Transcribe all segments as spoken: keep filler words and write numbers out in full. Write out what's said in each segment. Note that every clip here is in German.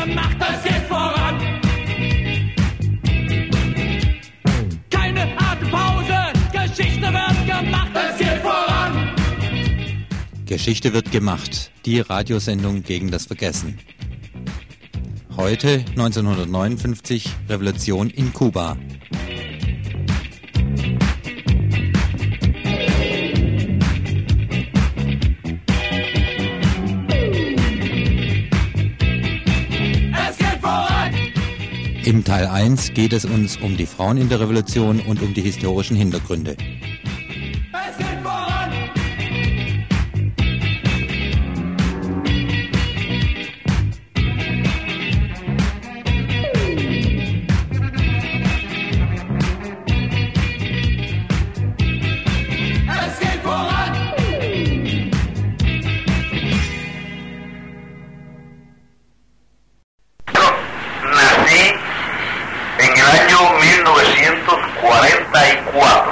gemacht, es geht voran. Keine Atempause, Geschichte wird gemacht, es geht voran. Geschichte wird gemacht, die Radiosendung gegen das Vergessen. Heute neunzehnhundertneunundfünfzig, Revolution in Kuba. Im Teil eins geht es uns um die Frauen in der Revolution und um die historischen Hintergründe. Es geht voran. Es geht voran. Nací en el año mil novecientos cuarenta y cuatro.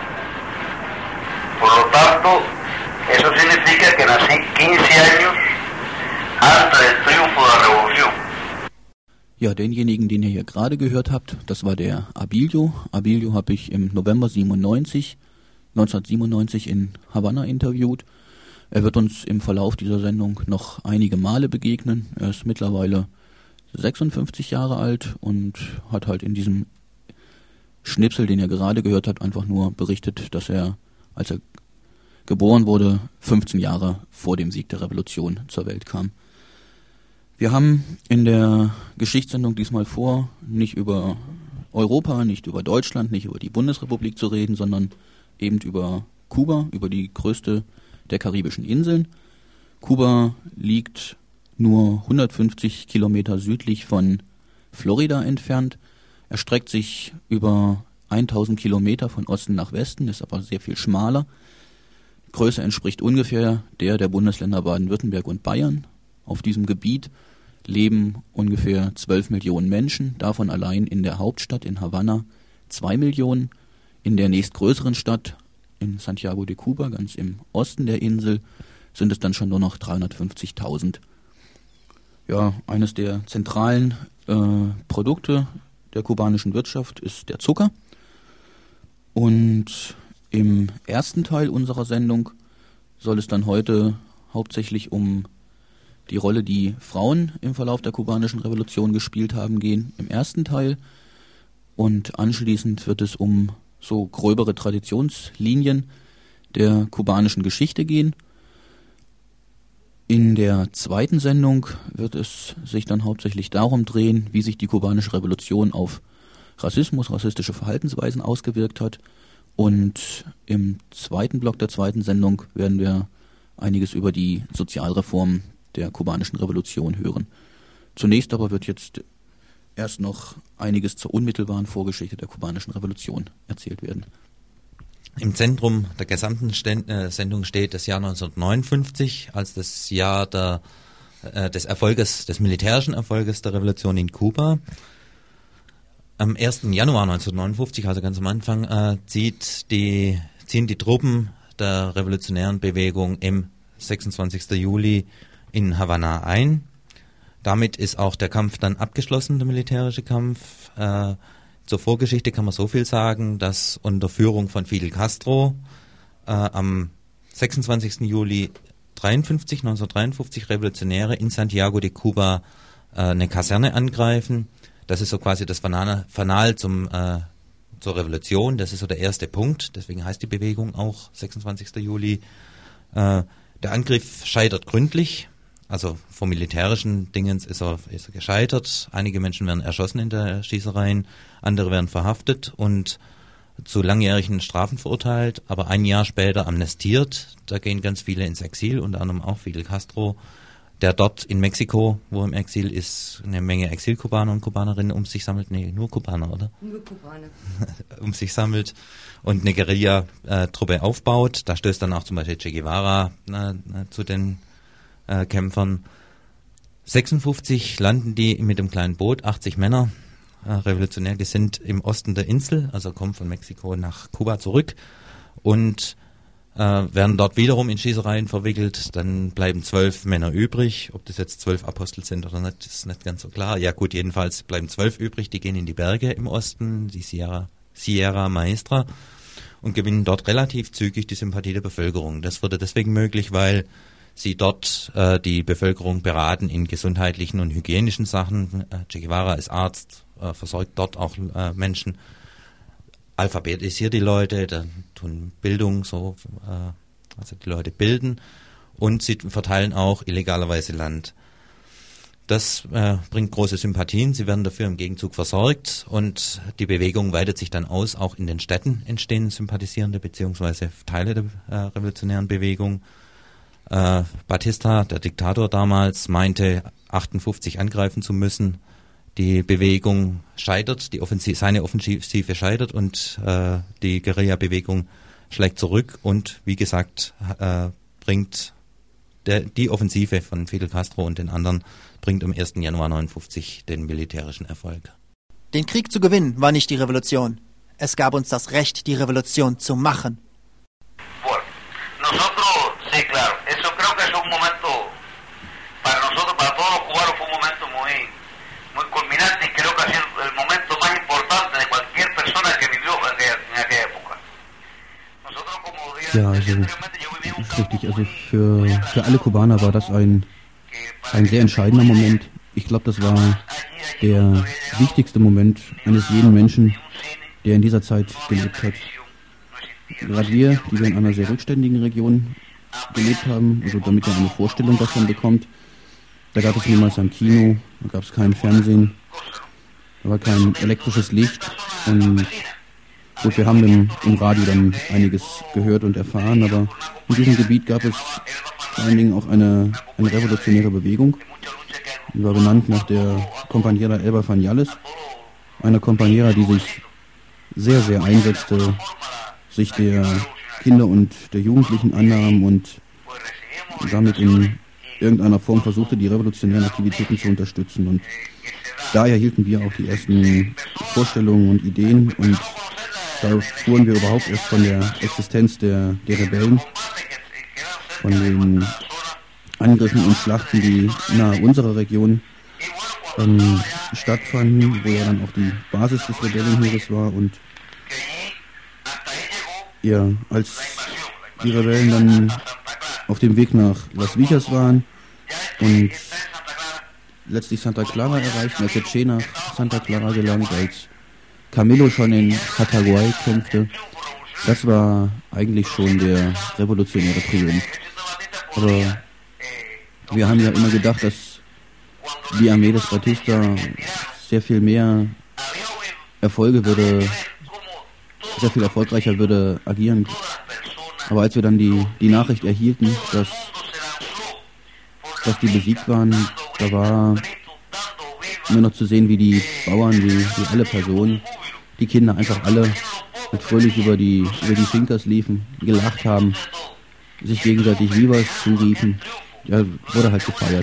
Por lo tanto, eso significa que nací quince años antes del triunfo de la revolución. Ja, denjenigen, den ihr hier gerade gehört habt, das war der Abilio. Abilio habe ich im November siebenundneunzig, neunzehnhundertsiebenundneunzig in Havanna interviewt. Er wird uns im Verlauf dieser Sendung noch einige Male begegnen. Er ist mittlerweile sechsundfünfzig Jahre alt und hat halt in diesem Schnipsel, den ihr gerade gehört habt, einfach nur berichtet, dass er, als er geboren wurde, fünfzehn Jahre vor dem Sieg der Revolution zur Welt kam. Wir haben in der Geschichtssendung diesmal vor, nicht über Europa, nicht über Deutschland, nicht über die Bundesrepublik zu reden, sondern eben über Kuba, über die größte der karibischen Inseln. Kuba liegt nur hundertfünfzig Kilometer südlich von Florida entfernt, erstreckt sich über tausend Kilometer von Osten nach Westen, ist aber sehr viel schmaler. Die Größe entspricht ungefähr der der Bundesländer Baden-Württemberg und Bayern. Auf diesem Gebiet leben ungefähr zwölf Millionen Menschen, davon allein in der Hauptstadt in Havanna zwei Millionen. In der nächstgrößeren Stadt, in Santiago de Cuba, ganz im Osten der Insel, sind es dann schon nur noch dreihundertfünfzigtausend. Ja, eines der zentralen äh, Produkte der kubanischen Wirtschaft ist der Zucker. Und im ersten Teil unserer Sendung soll es dann heute hauptsächlich um die Rolle, die Frauen im Verlauf der kubanischen Revolution gespielt haben, gehen, im ersten Teil. Und anschließend wird es um so gröbere Traditionslinien der kubanischen Geschichte gehen. In der zweiten Sendung wird es sich dann hauptsächlich darum drehen, wie sich die kubanische Revolution auf Rassismus, rassistische Verhaltensweisen ausgewirkt hat. Und im zweiten Block der zweiten Sendung werden wir einiges über die Sozialreformen der kubanischen Revolution hören. Zunächst aber wird jetzt erst noch einiges zur unmittelbaren Vorgeschichte der kubanischen Revolution erzählt werden. Im Zentrum der gesamten Sten- äh, Sendung steht das Jahr neunzehnhundertneunundfünfzig als das Jahr der, äh, des Erfolges, des militärischen Erfolges der Revolution in Kuba. Am ersten Januar neunzehnhundertneunundfünfzig, also ganz am Anfang, äh, zieht die, ziehen die Truppen der revolutionären Bewegung im sechsundzwanzigsten Juli in Havanna ein. Damit ist auch der Kampf dann abgeschlossen, der militärische Kampf. Äh, zur Vorgeschichte kann man so viel sagen, dass unter Führung von Fidel Castro äh, am sechsundzwanzigsten Juli neunzehnhundertdreiundfünfzig Revolutionäre in Santiago de Cuba äh, eine Kaserne angreifen. Das ist so quasi das Fanal, Fanal zum, äh, zur Revolution. Das ist so der erste Punkt. Deswegen heißt die Bewegung auch sechsundzwanzigsten Juli. Äh, der Angriff scheitert gründlich. Also vom militärischen Dingens ist er, ist er gescheitert. Einige Menschen werden erschossen in der Schießereien, andere werden verhaftet und zu langjährigen Strafen verurteilt, aber ein Jahr später amnestiert. Da gehen ganz viele ins Exil, unter anderem auch Fidel Castro, der dort in Mexiko, wo er im Exil ist, eine Menge Exilkubaner und Kubanerinnen um sich sammelt. Nee, nur Kubaner, oder? Nur Kubaner. um sich sammelt und eine Guerilla-Truppe äh, aufbaut. Da stößt dann auch zum Beispiel Che Guevara äh, zu den äh, Kämpfern. sechsundfünfzig landen die mit dem kleinen Boot, achtzig Männer, äh, revolutionär gesinnt im Osten der Insel, also kommen von Mexiko nach Kuba zurück und äh, werden dort wiederum in Schießereien verwickelt. Dann bleiben zwölf Männer übrig. Ob das jetzt zwölf Apostel sind oder nicht, ist nicht ganz so klar. Ja gut, jedenfalls bleiben zwölf übrig. Die gehen in die Berge im Osten, die Sierra, Sierra Maestra, und gewinnen dort relativ zügig die Sympathie der Bevölkerung. Das wurde deswegen möglich, weil sie dort äh, die Bevölkerung beraten in gesundheitlichen und hygienischen Sachen. Äh, Che Guevara ist Arzt, äh, versorgt dort auch äh, Menschen, alphabetisiert die Leute, dann tun Bildung so, äh, also die Leute bilden, und sie verteilen auch illegalerweise Land. Das äh, bringt große Sympathien, sie werden dafür im Gegenzug versorgt, und die Bewegung weitet sich dann aus. Auch in den Städten entstehen Sympathisierende beziehungsweise Teile der äh, revolutionären Bewegung. Äh, Batista, der Diktator damals, meinte achtundfünfzig angreifen zu müssen. Die Bewegung scheitert, die Offensive, seine Offensive scheitert, und äh, die Guerilla-Bewegung schlägt zurück und, wie gesagt, äh, bringt der, die Offensive von Fidel Castro und den anderen bringt am ersten Januar neunundfünfzig den militärischen Erfolg. Den Krieg zu gewinnen war nicht die Revolution. Es gab uns das Recht, die Revolution zu machen. Bueno, nosotros, sí, claro, eso creo que es un momento, para nosotros, para todos los cubanos, fue un momento muy, muy culminante, y creo que ha sido el momento más importante de cualquier persona que vivió en aquella, en aquella época. Nosotros, como decía, Ja, also anteriormente, yo viví un ist richtig. Also für, für alle Kubaner war das ein, ein sehr entscheidender Moment. Ich glaube, das war der wichtigste Moment eines jeden Menschen, der in dieser Zeit gelebt hat. Gerade wir, die wir in einer sehr rückständigen Region gelebt haben, also damit ihr eine Vorstellung davon bekommt, da gab es niemals ein Kino, da gab es kein Fernsehen, da war kein elektrisches Licht, und gut, wir haben im, im Radio dann einiges gehört und erfahren, aber in diesem Gebiet gab es vor allen Dingen auch eine, eine revolutionäre Bewegung, die war benannt nach der Compañera Elba Faniales, einer Compañera, die sich sehr, sehr einsetzte, sich der Kinder und der Jugendlichen annahm und damit in irgendeiner Form versuchte, die revolutionären Aktivitäten zu unterstützen. Und daher hielten wir auch die ersten Vorstellungen und Ideen, und da erfuhren wir überhaupt erst von der Existenz der, der Rebellen, von den Angriffen und Schlachten, die nahe unserer Region ähm, stattfanden, wo ja dann auch die Basis des Rebellenheeres war. Und ja, als die Rebellen dann auf dem Weg nach Las Villas waren und letztlich Santa Clara erreichten, als der Che nach Santa Clara gelangt, als Camilo schon in Cataguay kämpfte, das war eigentlich schon der revolutionäre Triumph. Aber wir haben ja immer gedacht, dass die Armee des Batista sehr viel mehr Erfolge würde, sehr viel erfolgreicher würde agieren. Aber als wir dann die, die Nachricht erhielten, dass, dass die besiegt waren, da war nur noch zu sehen, wie die Bauern, wie, wie alle Personen, die Kinder einfach alle mit fröhlich über die, über die Finkers liefen, gelacht haben, sich gegenseitig Vivas zuriefen. Ja, wurde halt gefeiert.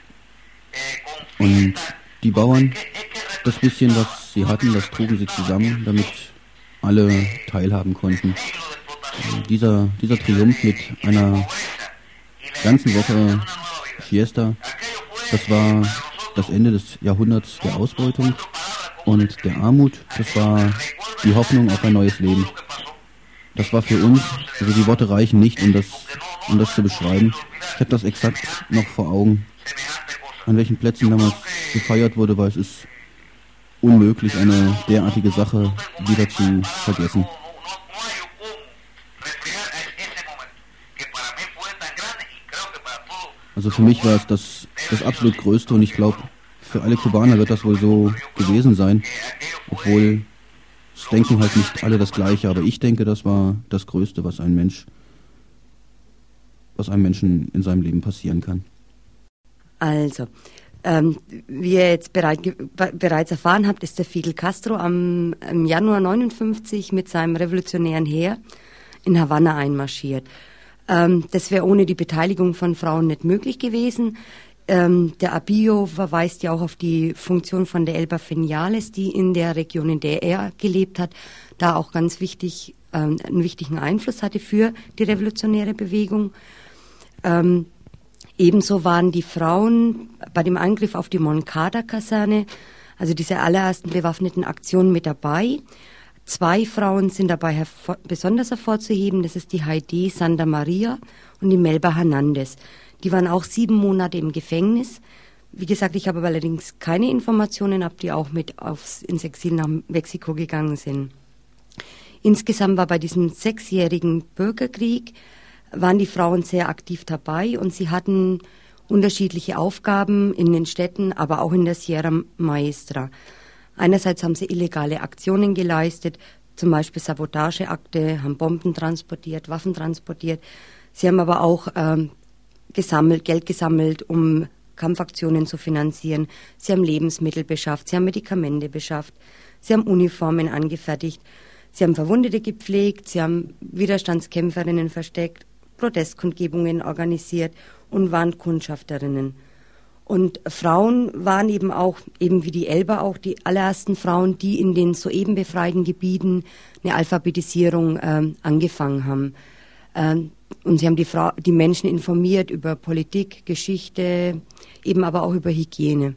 Und die Bauern, das bisschen, was sie hatten, das trugen sie zusammen, damit alle teilhaben konnten. Dieser, dieser Triumph mit einer ganzen Woche Fiesta, das war das Ende des Jahrhunderts der Ausbeutung und der Armut. Das war die Hoffnung auf ein neues Leben. Das war für uns, also die Worte reichen nicht, um das, um das zu beschreiben. Ich habe das exakt noch vor Augen. An welchen Plätzen damals gefeiert wurde, weil es ist unmöglich, eine derartige Sache wieder zu vergessen. Also für mich war es das, das absolut Größte, und ich glaube, für alle Kubaner wird das wohl so gewesen sein, obwohl es denken halt nicht alle das Gleiche, aber ich denke, das war das Größte, was ein Mensch, was einem Menschen in seinem Leben passieren kann. Also, ähm, wie ihr jetzt bereit, bereits erfahren habt, ist der Fidel Castro am im Januar neunundfünfzig mit seinem revolutionären Heer in Havanna einmarschiert. Ähm, das wäre ohne die Beteiligung von Frauen nicht möglich gewesen. Ähm, der Abillo verweist ja auch auf die Funktion von der Elba Feniales, die in der Region, in der er gelebt hat, da auch ganz wichtig ähm, einen wichtigen Einfluss hatte für die revolutionäre Bewegung. Ähm, ebenso waren die Frauen bei dem Angriff auf die Moncada-Kaserne, also diese allerersten bewaffneten Aktionen, mit dabei. Zwei Frauen sind dabei hervor, besonders hervorzuheben, das ist die Heidi Santa Maria und die Melba Hernandez. Die waren auch sieben Monate im Gefängnis. Wie gesagt, ich habe allerdings keine Informationen, ob die auch mit aufs, ins Exil nach Mexiko gegangen sind. Insgesamt war bei diesem sechsjährigen Bürgerkrieg, waren die Frauen sehr aktiv dabei und sie hatten unterschiedliche Aufgaben in den Städten, aber auch in der Sierra Maestra. Einerseits haben sie illegale Aktionen geleistet, zum Beispiel Sabotageakte, haben Bomben transportiert, Waffen transportiert. Sie haben aber auch ähm, gesammelt, Geld gesammelt, um Kampfaktionen zu finanzieren. Sie haben Lebensmittel beschafft, sie haben Medikamente beschafft, sie haben Uniformen angefertigt, sie haben Verwundete gepflegt, sie haben Widerstandskämpferinnen versteckt, Protestkundgebungen organisiert und waren Kundschafterinnen. Und Frauen waren eben auch, eben wie die Elba auch, die allerersten Frauen, die in den soeben befreiten Gebieten eine Alphabetisierung ähm, angefangen haben. Ähm, und sie haben die, Frau, die Menschen informiert über Politik, Geschichte, eben aber auch über Hygiene.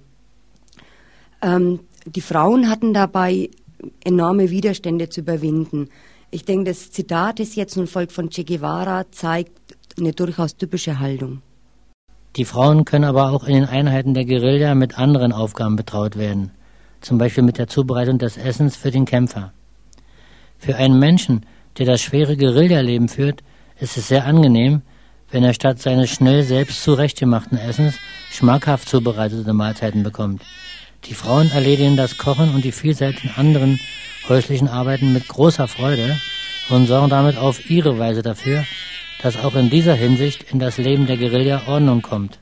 Ähm, die Frauen hatten dabei enorme Widerstände zu überwinden. Ich denke, das Zitat, das jetzt nun folgt von Che Guevara, zeigt eine durchaus typische Haltung. Die Frauen können aber auch in den Einheiten der Guerilla mit anderen Aufgaben betraut werden, zum Beispiel mit der Zubereitung des Essens für den Kämpfer. Für einen Menschen, der das schwere Guerillaleben führt, ist es sehr angenehm, wenn er statt seines schnell selbst zurechtgemachten Essens schmackhaft zubereitete Mahlzeiten bekommt. Die Frauen erledigen das Kochen und die vielseitigen anderen häuslichen Arbeiten mit großer Freude und sorgen damit auf ihre Weise dafür, dass auch in dieser Hinsicht in das Leben der Guerilla Ordnung kommt.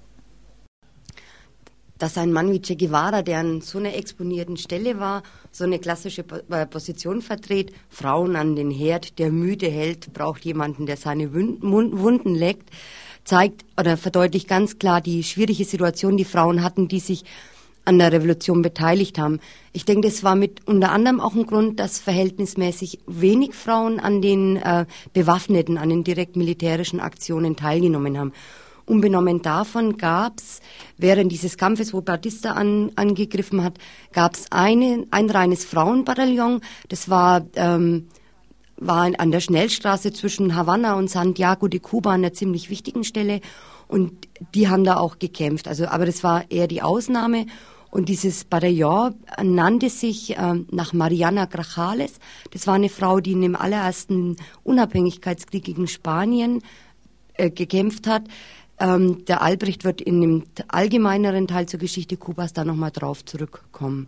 Dass ein Mann wie Che Guevara, der an so einer exponierten Stelle war, so eine klassische Position vertritt, Frauen an den Herd, der müde hält, braucht jemanden, der seine Wunden leckt, zeigt oder verdeutlicht ganz klar die schwierige Situation, die Frauen hatten, die sich an der Revolution beteiligt haben. Ich denke, das war mit unter anderem auch ein Grund, dass verhältnismäßig wenig Frauen an den äh, bewaffneten, an den direkt militärischen Aktionen teilgenommen haben. Unbenommen davon gab es, während dieses Kampfes, wo Batista an, angegriffen hat, gab es eine, ein reines Frauenbataillon. Das war, ähm, war an der Schnellstraße zwischen Havanna und Santiago de Cuba an einer ziemlich wichtigen Stelle. Und die haben da auch gekämpft. Also, aber das war eher die Ausnahme. Und dieses Bataillon nannte sich äh, nach Mariana Grajales. Das war eine Frau, die in dem allerersten Unabhängigkeitskrieg gegen Spanien äh, gekämpft hat. Ähm, der Albrecht wird in dem allgemeineren Teil zur Geschichte Kubas da nochmal drauf zurückkommen.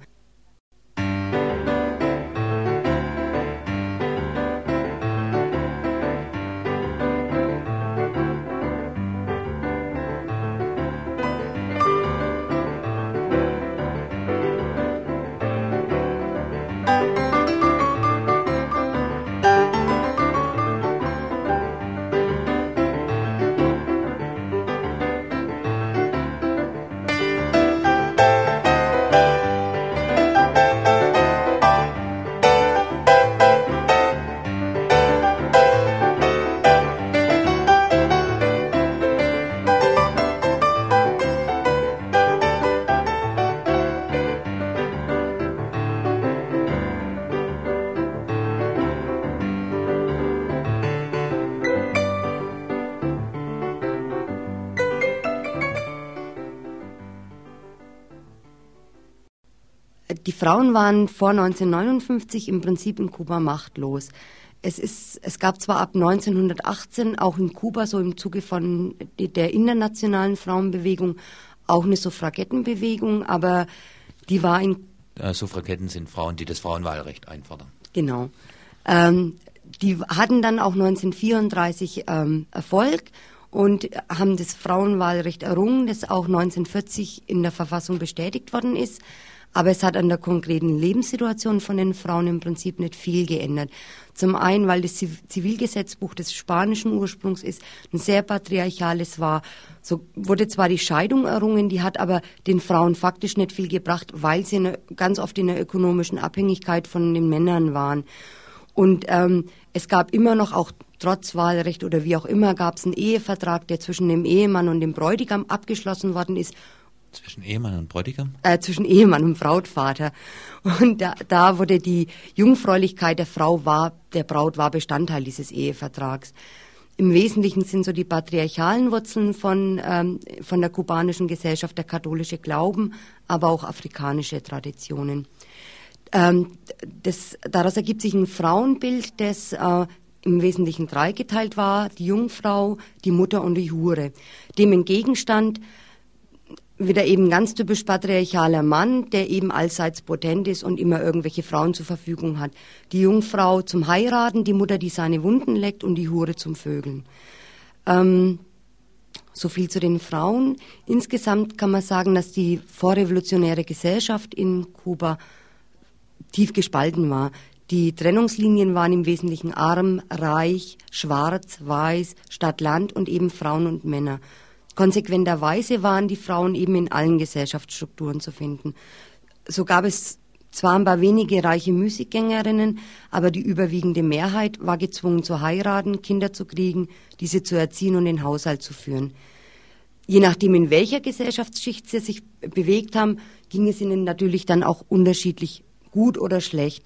Die Frauen waren vor neunzehnhundertneunundfünfzig im Prinzip in Kuba machtlos. Es, ist, es gab zwar ab neunzehnhundertachtzehn auch in Kuba, so im Zuge von der internationalen Frauenbewegung, auch eine Suffragettenbewegung, aber die war in... Äh, Suffragetten sind Frauen, die das Frauenwahlrecht einfordern. Genau. Ähm, die hatten dann auch neunzehnhundertvierunddreißig ähm, Erfolg und haben das Frauenwahlrecht errungen, das auch neunzehnhundertvierzig in der Verfassung bestätigt worden ist. Aber es hat an der konkreten Lebenssituation von den Frauen im Prinzip nicht viel geändert. Zum einen, weil das Zivilgesetzbuch des spanischen Ursprungs ist, ein sehr patriarchales war. So wurde zwar die Scheidung errungen, die hat aber den Frauen faktisch nicht viel gebracht, weil sie eine, ganz oft in einer ökonomischen Abhängigkeit von den Männern waren. Und ähm, es gab immer noch, auch trotz Wahlrecht oder wie auch immer, gab es einen Ehevertrag, der zwischen dem Ehemann und dem Bräutigam abgeschlossen worden ist. Zwischen Ehemann und Bräutigam? Äh, zwischen Ehemann und Brautvater. Und da, da wurde die Jungfräulichkeit der Frau war, der Braut war Bestandteil dieses Ehevertrags. Im Wesentlichen sind so die patriarchalen Wurzeln von, ähm, von der kubanischen Gesellschaft, der katholische Glauben, aber auch afrikanische Traditionen. Ähm, das, daraus ergibt sich ein Frauenbild, das äh, im Wesentlichen dreigeteilt war: die Jungfrau, die Mutter und die Hure. Dem entgegenstand wieder eben ganz typisch patriarchaler Mann, der eben allseits potent ist und immer irgendwelche Frauen zur Verfügung hat. Die Jungfrau zum Heiraten, die Mutter, die seine Wunden leckt, und die Hure zum Vögeln. Ähm, so viel zu den Frauen. Insgesamt kann man sagen, dass die vorrevolutionäre Gesellschaft in Kuba tief gespalten war. Die Trennungslinien waren im Wesentlichen arm, reich, schwarz, weiß, Stadt, Land und eben Frauen und Männer. Konsequenterweise waren die Frauen eben in allen Gesellschaftsstrukturen zu finden. So gab es zwar ein paar wenige reiche Musikgängerinnen, aber die überwiegende Mehrheit war gezwungen zu heiraten, Kinder zu kriegen, diese zu erziehen und den Haushalt zu führen. Je nachdem, in welcher Gesellschaftsschicht sie sich bewegt haben, ging es ihnen natürlich dann auch unterschiedlich gut oder schlecht.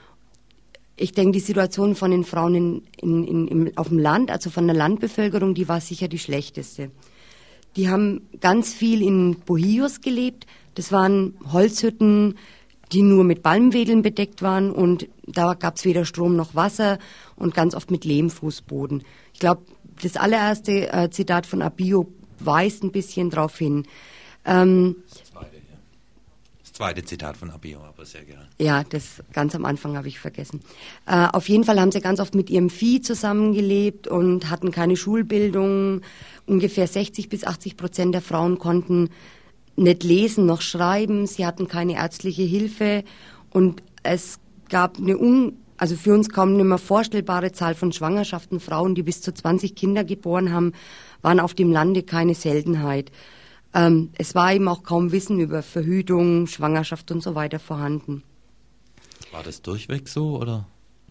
Ich denke, die Situation von den Frauen in, in, in, im, auf dem Land, also von der Landbevölkerung, die war sicher die schlechteste. Die haben ganz viel in Bohíos gelebt. Das waren Holzhütten, die nur mit Palmwedeln bedeckt waren, und da gab es weder Strom noch Wasser und ganz oft mit Lehmfußboden. Ich glaube, das allererste äh, Zitat von Apio weist ein bisschen darauf hin. Ähm, das zweite, ja. Das zweite Zitat von Apio, aber sehr gerne. Ja, das ganz am Anfang habe ich vergessen. Äh, auf jeden Fall haben sie ganz oft mit ihrem Vieh zusammengelebt und hatten keine Schulbildung. Ungefähr sechzig bis achtzig Prozent der Frauen konnten nicht lesen noch schreiben. Sie hatten keine ärztliche Hilfe, und es gab eine un, also für uns kaum nicht mehr vorstellbare Zahl von Schwangerschaften. Frauen, die bis zu zwanzig Kinder geboren haben, waren auf dem Lande keine Seltenheit. Ähm, es war eben auch kaum Wissen über Verhütung, Schwangerschaft und so weiter vorhanden. War das durchweg so, oder?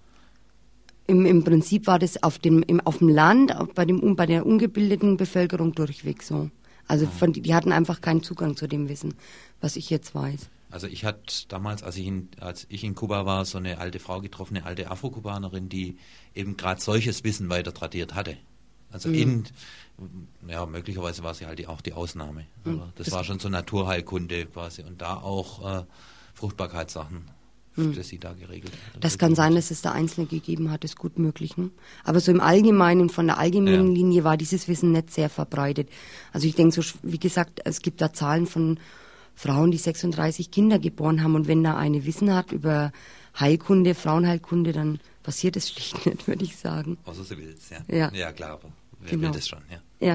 Im, Im Prinzip war das auf dem, im, auf dem Land, bei, dem, bei der ungebildeten Bevölkerung durchweg so. Also von, die hatten einfach keinen Zugang zu dem Wissen, was ich jetzt weiß. Also ich hatte damals, als ich, in, als ich in Kuba war, so eine alte Frau getroffen, eine alte Afro-Kubanerin, die eben gerade solches Wissen weiter tradiert hatte. Also mhm. in, ja, möglicherweise war sie halt die, auch die Ausnahme. Aber mhm. das, das war schon so Naturheilkunde quasi, und da auch äh, Fruchtbarkeitssachen, mhm. das sie da geregelt hat. Das kann sein, dass es da Einzelne gegeben hat, ist gut möglich. Ne? Aber so im Allgemeinen, von der allgemeinen ja. Linie war dieses Wissen nicht sehr verbreitet. Also ich denke, so wie gesagt, es gibt da Zahlen von Frauen, die sechsunddreißig Kinder geboren haben, und wenn da eine Wissen hat über Heilkunde, Frauenheilkunde, dann passiert es schlicht nicht, würde ich sagen. Außer sie will es, ja. ja. Ja, klar, aber wer genau. will das schon, ja. Ja.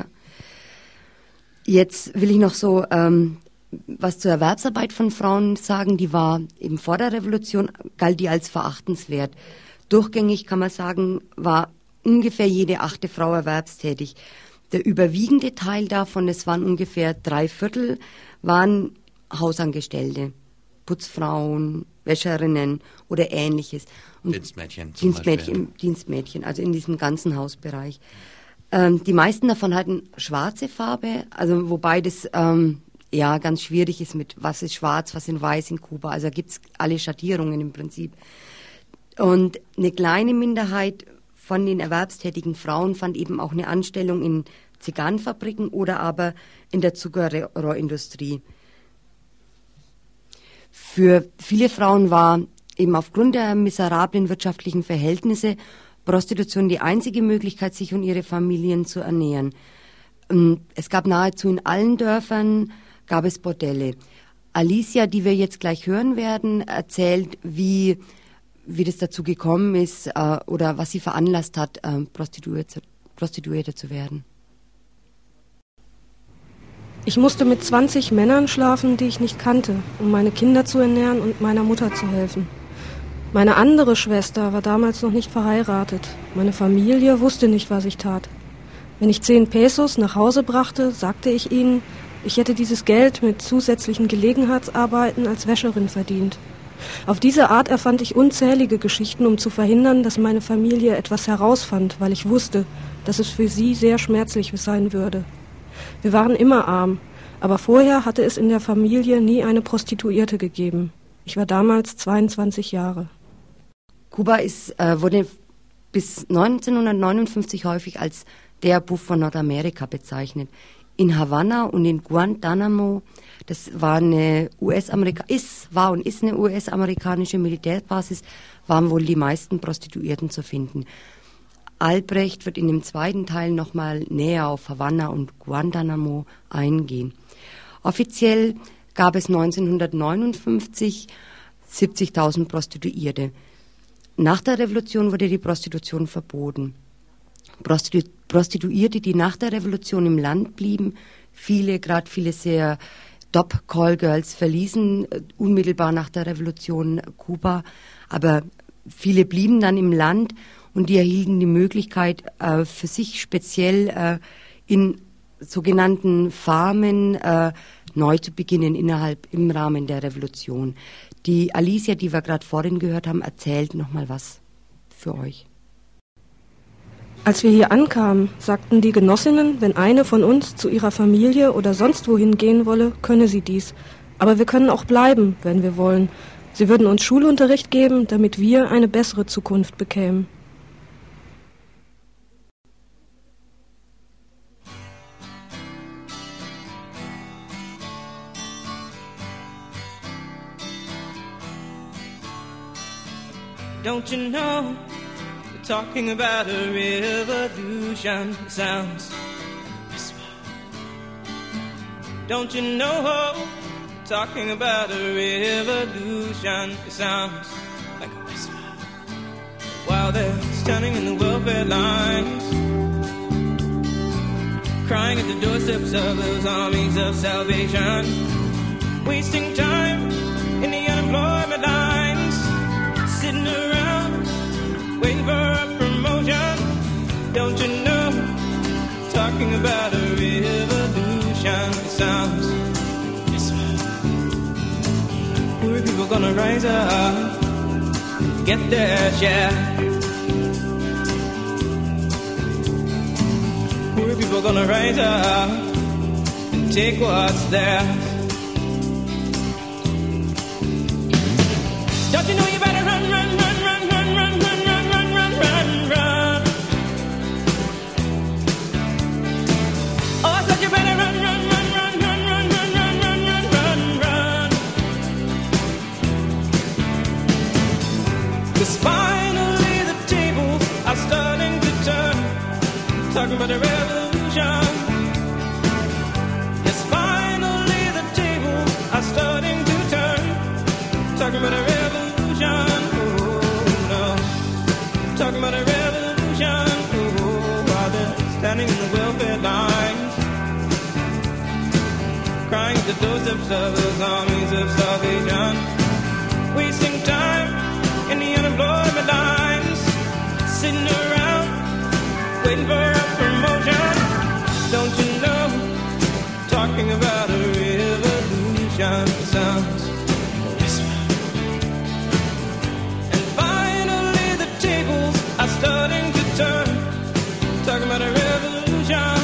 Jetzt will ich noch so ähm, was zur Erwerbsarbeit von Frauen sagen. Die war eben vor der Revolution, galt die als verachtenswert. Durchgängig kann man sagen, war ungefähr jede achte Frau erwerbstätig. Der überwiegende Teil davon, es waren ungefähr drei Viertel, waren Hausangestellte, Putzfrauen, Wäscherinnen oder Ähnliches. Und Dienstmädchen zum Dienstmädchen, Dienstmädchen, also in diesem ganzen Hausbereich. Ähm, die meisten davon hatten schwarze Farbe, also wobei das ähm, ja ganz schwierig ist mit was ist schwarz, was ist weiß in Kuba. Also da gibt es alle Schattierungen im Prinzip. Und eine kleine Minderheit von den erwerbstätigen Frauen fand eben auch eine Anstellung in Zigarrenfabriken oder aber in der Zuckerrohrindustrie. Für viele Frauen war eben aufgrund der miserablen wirtschaftlichen Verhältnisse Prostitution die einzige Möglichkeit, sich und ihre Familien zu ernähren. Es gab nahezu in allen Dörfern gab es Bordelle. Alicia, die wir jetzt gleich hören werden, erzählt, wie, wie das dazu gekommen ist äh, oder was sie veranlasst hat, äh, Prostituierte, Prostituierte zu werden. Ich musste mit zwanzig Männern schlafen, die ich nicht kannte, um meine Kinder zu ernähren und meiner Mutter zu helfen. Meine andere Schwester war damals noch nicht verheiratet. Meine Familie wusste nicht, was ich tat. Wenn ich zehn Pesos nach Hause brachte, sagte ich ihnen, ich hätte dieses Geld mit zusätzlichen Gelegenheitsarbeiten als Wäscherin verdient. Auf diese Art erfand ich unzählige Geschichten, um zu verhindern, dass meine Familie etwas herausfand, weil ich wusste, dass es für sie sehr schmerzlich sein würde. Wir waren immer arm, aber vorher hatte es in der Familie nie eine Prostituierte gegeben. Ich war damals zweiundzwanzig Jahre. Kuba ist, äh, wurde bis neunzehnhundertneunundfünfzig häufig als der Buff von Nordamerika bezeichnet. In Havanna und in Guantanamo, das war eine U S-Amerika, ist, war und ist eine U S-amerikanische Militärbasis, waren wohl die meisten Prostituierten zu finden. Albrecht wird in dem zweiten Teil nochmal näher auf Havanna und Guantanamo eingehen. Offiziell gab es neunzehnhundertneunundfünfzig siebzigtausend Prostituierte. Nach der Revolution wurde die Prostitution verboten. Prostitu- Prostituierte, die nach der Revolution im Land blieben, viele, gerade viele sehr Top-Call-Girls verließen äh, unmittelbar nach der Revolution Kuba, aber viele blieben dann im Land und die erhielten die Möglichkeit, äh, für sich speziell äh, in sogenannten Farmen äh, neu zu beginnen innerhalb, im Rahmen der Revolution. Die Alicia, die wir gerade vorhin gehört haben, erzählt nochmal was für euch. Als wir hier ankamen, sagten die Genossinnen, wenn eine von uns zu ihrer Familie oder sonst wohin gehen wolle, könne sie dies. Aber wir können auch bleiben, wenn wir wollen. Sie würden uns Schulunterricht geben, damit wir eine bessere Zukunft bekämen. Don't you know, we're talking about a revolution. It sounds like a whisper. Don't you know, we're talking about a revolution. It sounds like a whisper. While they're standing in the welfare lines, crying at the doorsteps of those armies of salvation, wasting time in the unemployment lines, sitting around waiting for a promotion. Don't you know, talking about a revolution. It sounds yes, poor people gonna rise up and get their share. Poor people gonna rise up and take what's theirs. Don't you know you better run, run, run, run, run, run, run, run, run, run, run, run. Oh, I said you better run, run, run, run, run, run, run, run, run, run, run, run. 'Cause finally the tables are starting to turn. Talking about a revolution. Yes, finally the tables are starting to turn. Talking about a revolution. Talking about a revolution, oh, while they're standing in the welfare lines, crying at the doorsteps of those armies of salvation, wasting time in the unemployment lines, sitting around waiting for a promotion. Don't you know, talking about a revolution sounds starting to turn, talking about a revolution.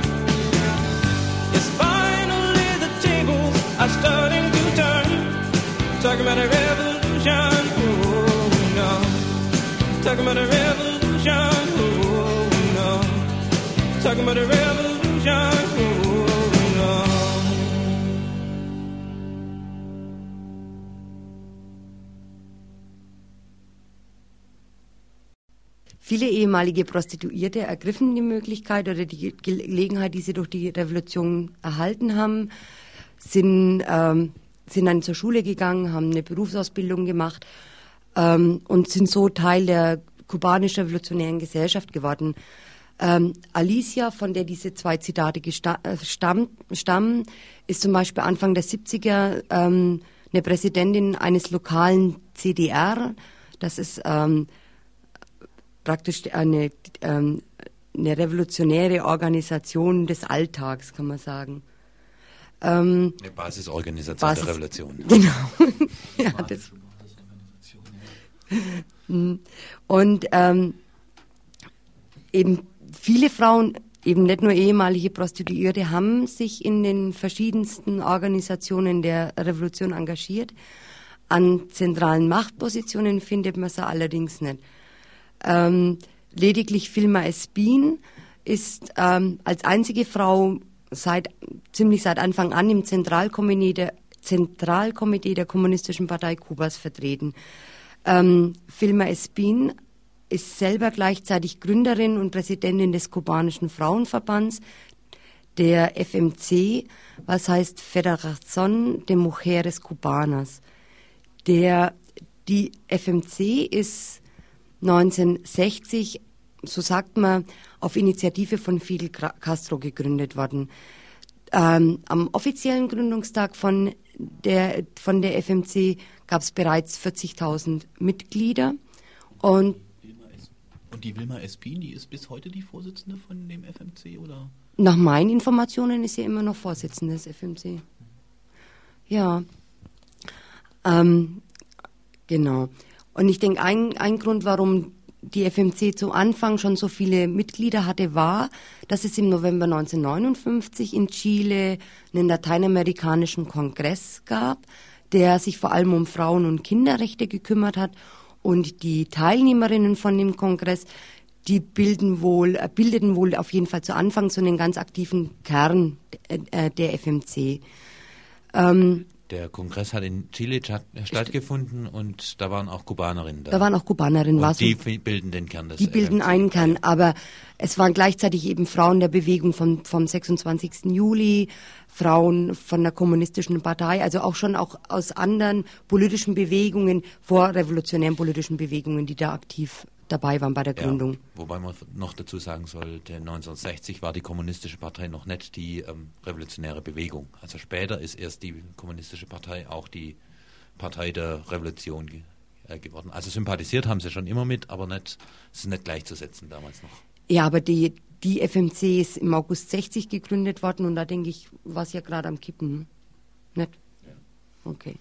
Yes, finally the tables are starting to turn, talking about a revolution. Oh no, talking about a revolution. Oh no, talking about a revolution. Oh no. Viele ehemalige Prostituierte ergriffen die Möglichkeit oder die Gelegenheit, die sie durch die Revolution erhalten haben, sind, ähm, sind dann zur Schule gegangen, haben eine Berufsausbildung gemacht ähm, und sind so Teil der kubanisch-revolutionären Gesellschaft geworden. Ähm, Alicia, von der diese zwei Zitate gesta- äh, stammt, stammen, ist zum Beispiel Anfang der siebziger ähm, eine Präsidentin eines lokalen C D R. Das ist ähm, praktisch eine, ähm, eine revolutionäre Organisation des Alltags, kann man sagen. Ähm, eine Basisorganisation Basis, der Revolution. Genau. Ja, das, Und ähm, eben viele Frauen, eben nicht nur ehemalige Prostituierte, haben sich in den verschiedensten Organisationen der Revolution engagiert. An zentralen Machtpositionen findet man sie allerdings nicht. Ähm, lediglich Vilma Espin ist ähm, als einzige Frau seit ziemlich seit Anfang an im Zentralkomitee der, Zentralkomitee der Kommunistischen Partei Kubas vertreten. Ähm, Vilma Espin ist selber gleichzeitig Gründerin und Präsidentin des kubanischen Frauenverbands, der F M C, was heißt Federación de Mujeres Cubanas. Der, die F M C ist neunzehnhundertsechzig, so sagt man, auf Initiative von Fidel Castro gegründet worden. Ähm, am offiziellen Gründungstag von der, von der F M C gab es bereits vierzigtausend Mitglieder. Und, und die Vilma Espin, die ist bis heute die Vorsitzende von dem F M C, oder? Nach meinen Informationen ist sie immer noch Vorsitzende des F M C. Ja, ähm, genau. Und ich denke, ein, ein Grund, warum die F M C zu Anfang schon so viele Mitglieder hatte, war, dass es im November neunzehnhundertneunundfünfzig in Chile einen lateinamerikanischen Kongress gab, der sich vor allem um Frauen- und Kinderrechte gekümmert hat. Und die Teilnehmerinnen von dem Kongress, die bilden wohl, äh, bildeten wohl auf jeden Fall zu Anfang so einen ganz aktiven Kern äh, der F M C. Ähm, Der Kongress hat in Chile stattgefunden und da waren auch Kubanerinnen da. Da waren auch Kubanerinnen. Und die so, bilden den Kern des Die bilden F M C. einen Kern, aber es waren gleichzeitig eben Frauen der Bewegung vom, vom sechsundzwanzigsten Juli, Frauen von der kommunistischen Partei, also auch schon auch aus anderen politischen Bewegungen, vorrevolutionären politischen Bewegungen, die da aktiv dabei waren bei der Gründung. Ja, wobei man noch dazu sagen sollte, neunzehnhundertsechzig war die kommunistische Partei noch nicht die ähm, revolutionäre Bewegung. Also später ist erst die kommunistische Partei auch die Partei der Revolution ge äh, geworden. Also sympathisiert haben sie schon immer mit, aber nicht, es ist nicht gleichzusetzen damals noch. Ja, aber die, die F M C ist im August sechzig gegründet worden und da denke ich, war es ja gerade am Kippen. Nicht? Ja. Okay.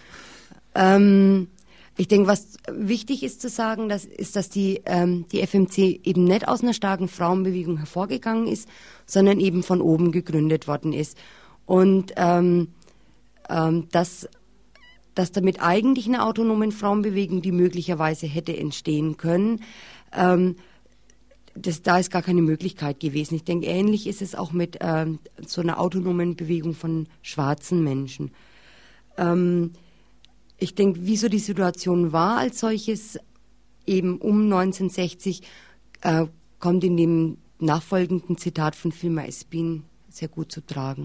Ähm... Ich denke, was wichtig ist zu sagen, das ist, dass die, ähm, die F M C eben nicht aus einer starken Frauenbewegung hervorgegangen ist, sondern eben von oben gegründet worden ist. Und ähm, ähm, dass, dass damit eigentlich eine autonome Frauenbewegung, die möglicherweise hätte entstehen können, ähm, das, da ist gar keine Möglichkeit gewesen. Ich denke, ähnlich ist es auch mit ähm, so einer autonomen Bewegung von schwarzen Menschen. Ähm, Ich denke, wieso die Situation war als solches, eben um neunzehnhundertsechzig, äh, kommt in dem nachfolgenden Zitat von Vilma Espin sehr gut zu tragen.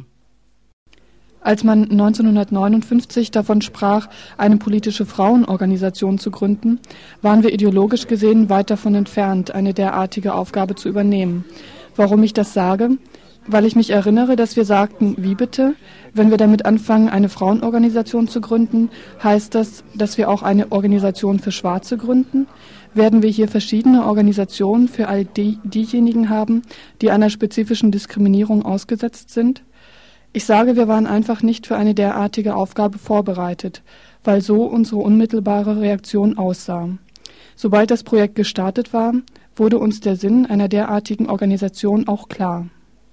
Als man neunzehnhundertneunundfünfzig davon sprach, eine politische Frauenorganisation zu gründen, waren wir ideologisch gesehen weit davon entfernt, eine derartige Aufgabe zu übernehmen. Warum ich das sage? Weil ich mich erinnere, dass wir sagten, wie bitte? Wenn wir damit anfangen, eine Frauenorganisation zu gründen, heißt das, dass wir auch eine Organisation für Schwarze gründen? Werden wir hier verschiedene Organisationen für all die, diejenigen haben, die einer spezifischen Diskriminierung ausgesetzt sind? Ich sage, wir waren einfach nicht für eine derartige Aufgabe vorbereitet, weil so unsere unmittelbare Reaktion aussah. Sobald das Projekt gestartet war, wurde uns der Sinn einer derartigen Organisation auch klar.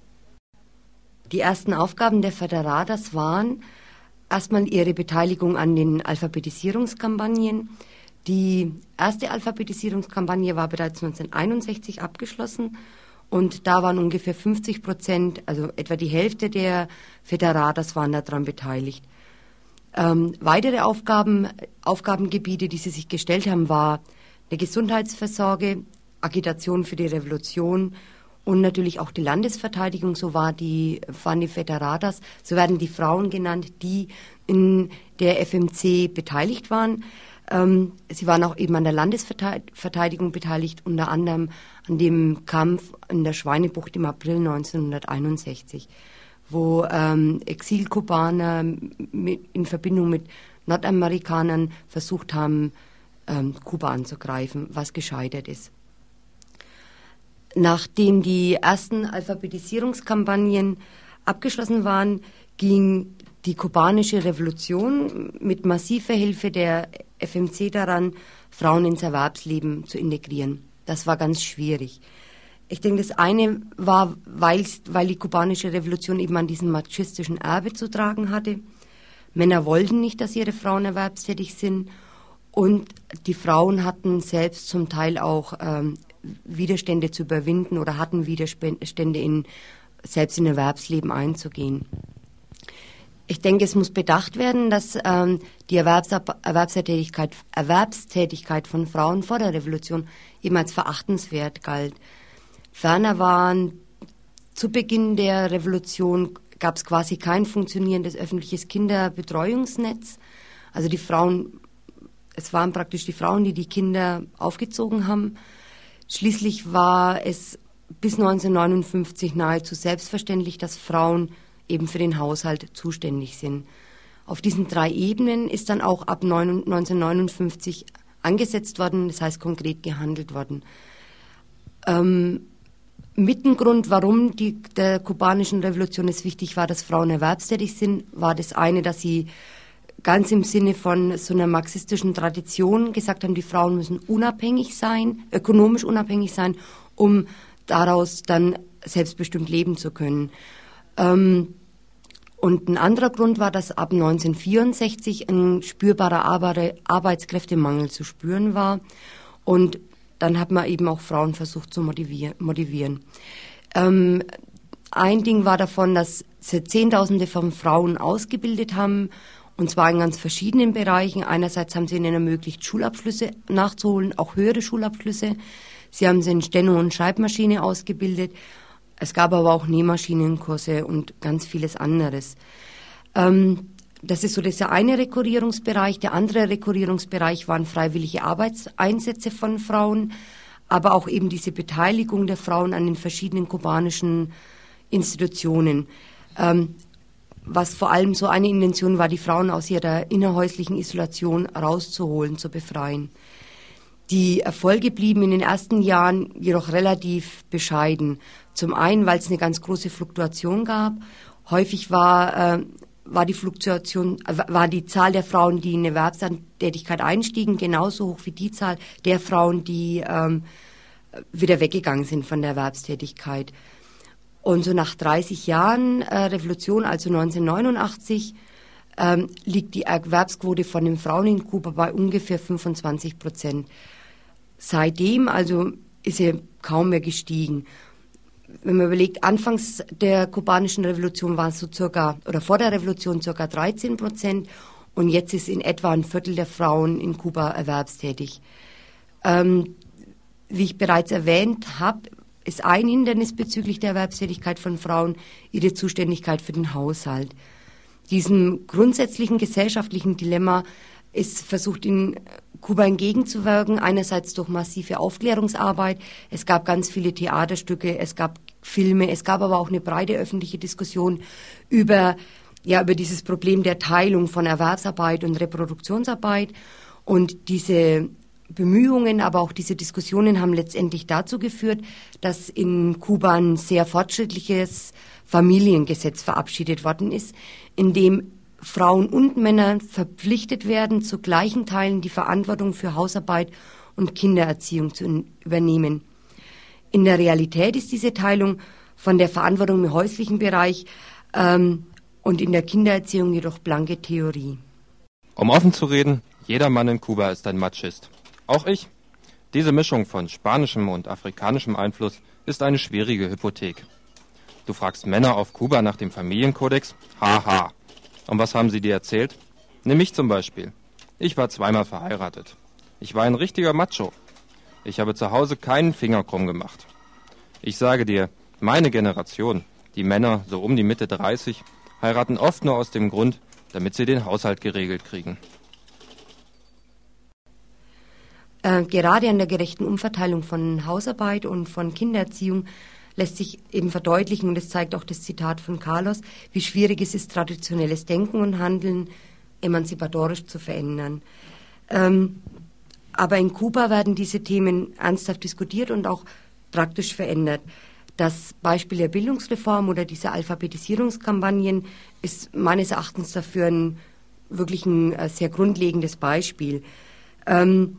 Die ersten Aufgaben der Federadas waren erstmal ihre Beteiligung an den Alphabetisierungskampagnen. Die erste Alphabetisierungskampagne war bereits neunzehnhunderteinundsechzig abgeschlossen und da waren ungefähr fünfzig Prozent, also etwa die Hälfte der Federadas waren daran beteiligt. Ähm, weitere Aufgaben, Aufgabengebiete, die sie sich gestellt haben, war eine Gesundheitsversorge, Agitation für die Revolution und natürlich auch die Landesverteidigung. So war die, waren die Federadas, so werden die Frauen genannt, die in der F M C beteiligt waren. Ähm, sie waren auch eben an der Landesverteidigung beteiligt, unter anderem an dem Kampf in der Schweinebucht im April neunzehnhunderteinundsechzig, wo ähm, Exilkubaner in Verbindung mit Nordamerikanern versucht haben, ähm, Kuba anzugreifen, was gescheitert ist. Nachdem die ersten Alphabetisierungskampagnen abgeschlossen waren, ging die kubanische Revolution mit massiver Hilfe der F M C daran, Frauen ins Erwerbsleben zu integrieren. Das war ganz schwierig. Ich denke, das eine war, weil's, weil die kubanische Revolution eben an diesem machistischen Erbe zu tragen hatte. Männer wollten nicht, dass ihre Frauen erwerbstätig sind. Und die Frauen hatten selbst zum Teil auch ähm, Widerstände zu überwinden oder hatten Widerstände, in, selbst in Erwerbsleben einzugehen. Ich denke, es muss bedacht werden, dass ähm, die Erwerbsab- Erwerbstätigkeit, Erwerbstätigkeit von Frauen vor der Revolution eben als verachtenswert galt. Ferner waren zu Beginn der Revolution gab es quasi kein funktionierendes öffentliches Kinderbetreuungsnetz. Also die Frauen, es waren praktisch die Frauen, die die Kinder aufgezogen haben. Schließlich war es bis neunzehnhundertneunundfünfzig nahezu selbstverständlich, dass Frauen eben für den Haushalt zuständig sind. Auf diesen drei Ebenen ist dann auch ab neunzehnhundertneunundfünfzig angesetzt worden, das heißt konkret gehandelt worden. Ähm, mit ein Grund, warum die, der kubanischen Revolution es wichtig war, dass Frauen erwerbstätig sind, war das eine, dass sie ganz im Sinne von so einer marxistischen Tradition gesagt haben, die Frauen müssen unabhängig sein, ökonomisch unabhängig sein, um daraus dann selbstbestimmt leben zu können. Ähm, und ein anderer Grund war, dass ab neunzehnhundertvierundsechzig ein spürbarer Arbeit- Arbeitskräftemangel zu spüren war. Und dann hat man eben auch Frauen versucht zu motivier- motivieren. Ähm, ein Ding war davon, dass sie Zehntausende von Frauen ausgebildet haben, und zwar in ganz verschiedenen Bereichen. Einerseits haben sie ihnen ermöglicht, Schulabschlüsse nachzuholen, auch höhere Schulabschlüsse. Sie haben sie in Steno- und Schreibmaschine ausgebildet. Es gab aber auch Nähmaschinenkurse und ganz vieles anderes. Ähm, das ist so dieser eine Rekurrierungsbereich. Der andere Rekurrierungsbereich waren freiwillige Arbeitseinsätze von Frauen, aber auch eben diese Beteiligung der Frauen an den verschiedenen kubanischen Institutionen. Ähm, was vor allem so eine Intention war, die Frauen aus ihrer innerhäuslichen Isolation rauszuholen, zu befreien. Die Erfolge blieben in den ersten Jahren jedoch relativ bescheiden. Zum einen, weil es eine ganz große Fluktuation gab. Häufig war, äh, war die Fluktuation, äh, war die Zahl der Frauen, die in Erwerbstätigkeit einstiegen, genauso hoch wie die Zahl der Frauen, die ähm, wieder weggegangen sind von der Erwerbstätigkeit. Und so nach dreißig Jahren äh, Revolution, also neunzehnhundertneunundachtzig, ähm, liegt die Erwerbsquote von den Frauen in Kuba bei ungefähr fünfundzwanzig Prozent. Seitdem also ist sie kaum mehr gestiegen. Wenn man überlegt, anfangs der kubanischen Revolution waren es so circa, oder vor der Revolution circa dreizehn Prozent, und jetzt ist in etwa ein Viertel der Frauen in Kuba erwerbstätig. Ähm, wie ich bereits erwähnt habe, ist ein Hindernis bezüglich der Erwerbstätigkeit von Frauen ihre Zuständigkeit für den Haushalt. Diesem grundsätzlichen gesellschaftlichen Dilemma ist versucht in Kuba entgegenzuwirken, einerseits durch massive Aufklärungsarbeit. Es gab ganz viele Theaterstücke, es gab Filme, es gab aber auch eine breite öffentliche Diskussion über, ja, über dieses Problem der Teilung von Erwerbsarbeit und Reproduktionsarbeit. Und diese Bemühungen, aber auch diese Diskussionen haben letztendlich dazu geführt, dass in Kuba ein sehr fortschrittliches Familiengesetz verabschiedet worden ist, in dem Frauen und Männer verpflichtet werden, zu gleichen Teilen die Verantwortung für Hausarbeit und Kindererziehung zu übernehmen. In der Realität ist diese Teilung von der Verantwortung im häuslichen Bereich ähm, und in der Kindererziehung jedoch blanke Theorie. Um offen zu reden, jeder Mann in Kuba ist ein Machist. Auch ich. Diese Mischung von spanischem und afrikanischem Einfluss ist eine schwierige Hypothek. Du fragst Männer auf Kuba nach dem Familienkodex? Haha. Und was haben sie dir erzählt? Nimm mich zum Beispiel. Ich war zweimal verheiratet. Ich war ein richtiger Macho. Ich habe zu Hause keinen Finger krumm gemacht. Ich sage dir, meine Generation, die Männer so um die Mitte dreißig, heiraten oft nur aus dem Grund, damit sie den Haushalt geregelt kriegen. Äh, gerade an der gerechten Umverteilung von Hausarbeit und von Kindererziehung lässt sich eben verdeutlichen, und das zeigt auch das Zitat von Carlos, wie schwierig es ist, traditionelles Denken und Handeln emanzipatorisch zu verändern. Ähm, aber in Kuba werden diese Themen ernsthaft diskutiert und auch praktisch verändert. Das Beispiel der Bildungsreform oder dieser Alphabetisierungskampagnen ist meines Erachtens dafür ein wirklich ein äh, sehr grundlegendes Beispiel. Ähm,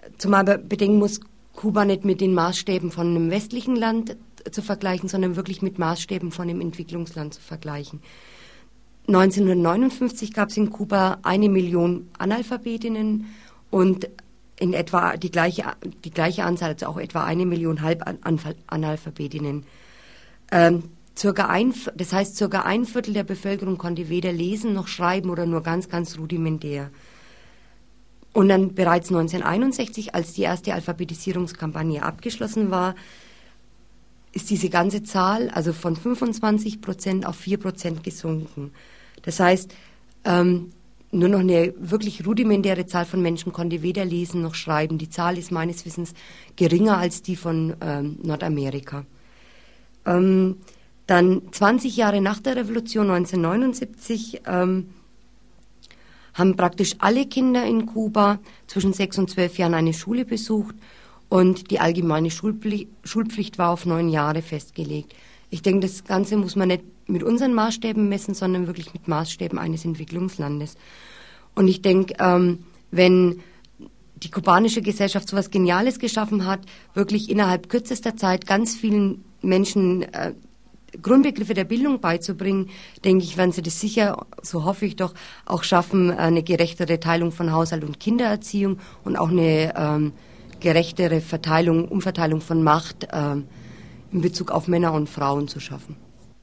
zumal man bedenken muss, Kuba nicht mit den Maßstäben von einem westlichen Land zu vergleichen, sondern wirklich mit Maßstäben von einem Entwicklungsland zu vergleichen. neunzehnhundertneunundfünfzig gab es in Kuba eine Million Analphabetinnen und in etwa die gleiche, die gleiche Anzahl, also auch etwa eine Million Halbanalphabetinnen. Ähm, circa ein, das heißt, circa ein Viertel der Bevölkerung konnte weder lesen noch schreiben oder nur ganz, ganz rudimentär. Und dann bereits neunzehnhunderteinundsechzig, als die erste Alphabetisierungskampagne abgeschlossen war, ist diese ganze Zahl also von fünfundzwanzig Prozent auf vier Prozent gesunken. Das heißt, ähm, nur noch eine wirklich rudimentäre Zahl von Menschen konnte weder lesen noch schreiben. Die Zahl ist meines Wissens geringer als die von ähm, Nordamerika. Ähm, dann zwanzig Jahre nach der Revolution neunzehnhundertneunundsiebzig ähm, haben praktisch alle Kinder in Kuba zwischen sechs und zwölf Jahren eine Schule besucht und die allgemeine Schulpflicht, Schulpflicht war auf neun Jahre festgelegt. Ich denke, das Ganze muss man nicht mit unseren Maßstäben messen, sondern wirklich mit Maßstäben eines Entwicklungslandes. Und ich denke, ähm, wenn die kubanische Gesellschaft so etwas Geniales geschaffen hat, wirklich innerhalb kürzester Zeit ganz vielen Menschen äh, Grundbegriffe der Bildung beizubringen, denke ich, werden sie das sicher, so hoffe ich doch, auch schaffen, eine gerechtere Teilung von Haushalt und Kindererziehung und auch eine ähm, gerechtere Verteilung, Umverteilung von Macht ähm, in Bezug auf Männer und Frauen zu schaffen.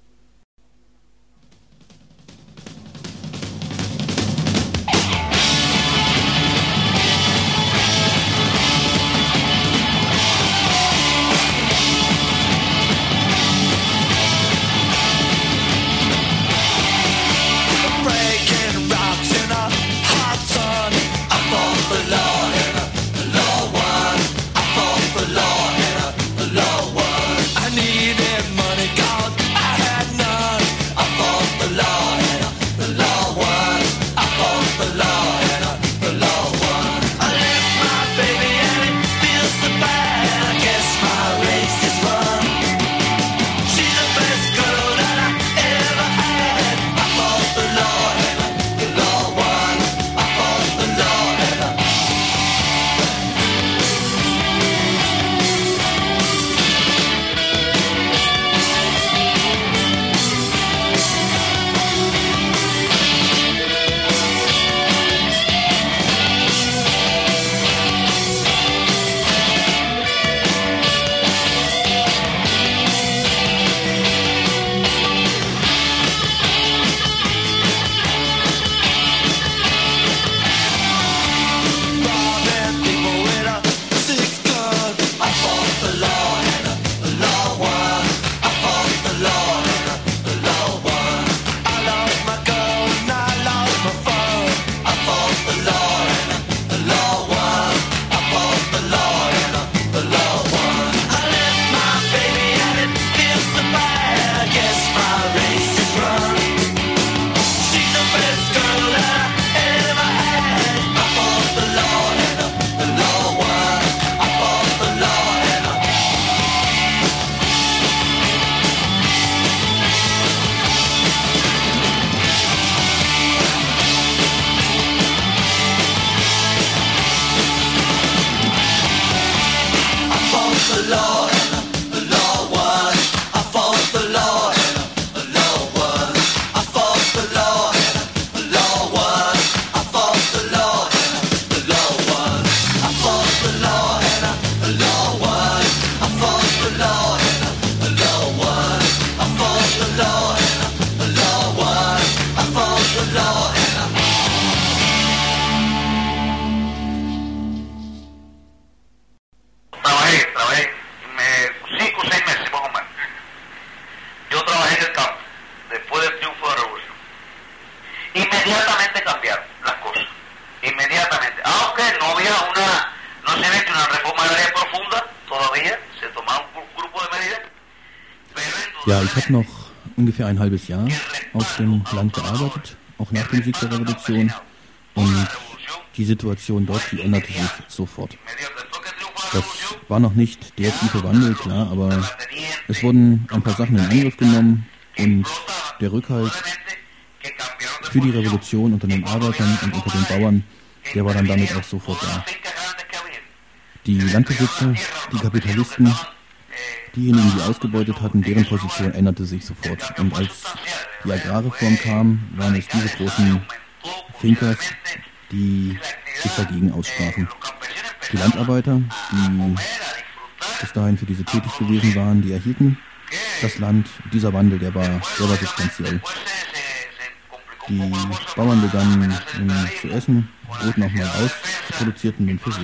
Ja, ich habe noch ungefähr ein halbes Jahr auf dem Land gearbeitet, auch nach dem Sieg der Revolution. Und die Situation dort, die änderte sich sofort. Das war noch nicht der tiefe Wandel, klar, aber es wurden ein paar Sachen in Angriff genommen und der Rückhalt für die Revolution unter den Arbeitern und unter den Bauern, der war dann damit auch sofort da. Die Landbesitzer, die Kapitalisten, diejenigen, die ausgebeutet hatten, deren Position änderte sich sofort. Und als die Agrarreform kam, waren es diese großen Thinkers, die sich dagegen aussprachen. Die Landarbeiter, die bis dahin für diese tätig gewesen waren, die erhielten das Land. Dieser Wandel, der war, der war substanziell. Die Bauern begannen nun zu essen, boten auch mal aus, sie produzierten den für sich.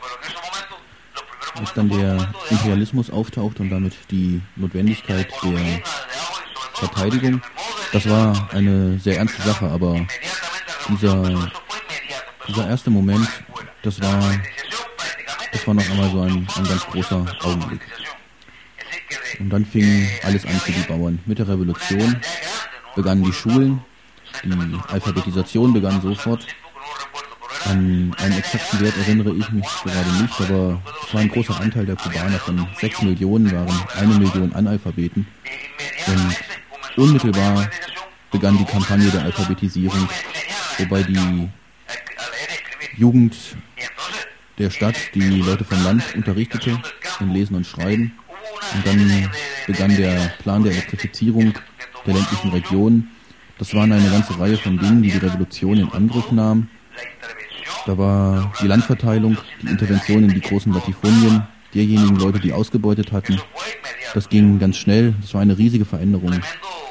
Als dann der Imperialismus auftauchte und damit die Notwendigkeit der Verteidigung, das war eine sehr ernste Sache, aber dieser, dieser erste Moment, das war, das war noch einmal so ein, ein ganz großer Augenblick. Und dann fing alles an für die Bauern. Mit der Revolution begannen die Schulen, die Alphabetisation begann sofort. An einen exakten Wert erinnere ich mich gerade nicht, aber es war ein großer Anteil der Kubaner, von sechs Millionen waren eine Million Analphabeten. Und unmittelbar begann die Kampagne der Alphabetisierung, wobei die Jugend der Stadt die Leute vom Land unterrichtete in Lesen und Schreiben. Und dann begann der Plan der Elektrifizierung der ländlichen Regionen. Das waren eine ganze Reihe von Dingen, die die Revolution in Angriff nahm. Da war die Landverteilung, die Intervention in die großen Latifundien, diejenigen Leute, die ausgebeutet hatten. Das ging ganz schnell. Das war eine riesige Veränderung.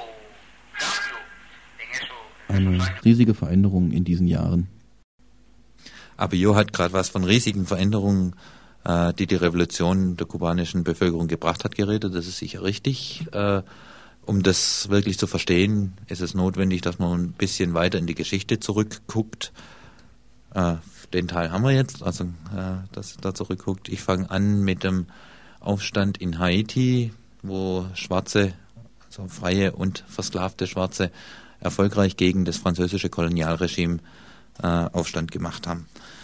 Eine riesige Veränderung in diesen Jahren. Aber Jo hat gerade was von riesigen Veränderungen, äh, die die Revolution der kubanischen Bevölkerung gebracht hat, geredet. Das ist sicher richtig. Äh, um das wirklich zu verstehen, ist es notwendig, dass man ein bisschen weiter in die Geschichte zurückguckt. Äh, den Teil haben wir jetzt, also äh, dass da zurückguckt. Ich fange an mit dem Aufstand in Haiti, wo Schwarze, also freie und versklavte Schwarze, erfolgreich gegen das französische Kolonialregime äh, Aufstand gemacht haben.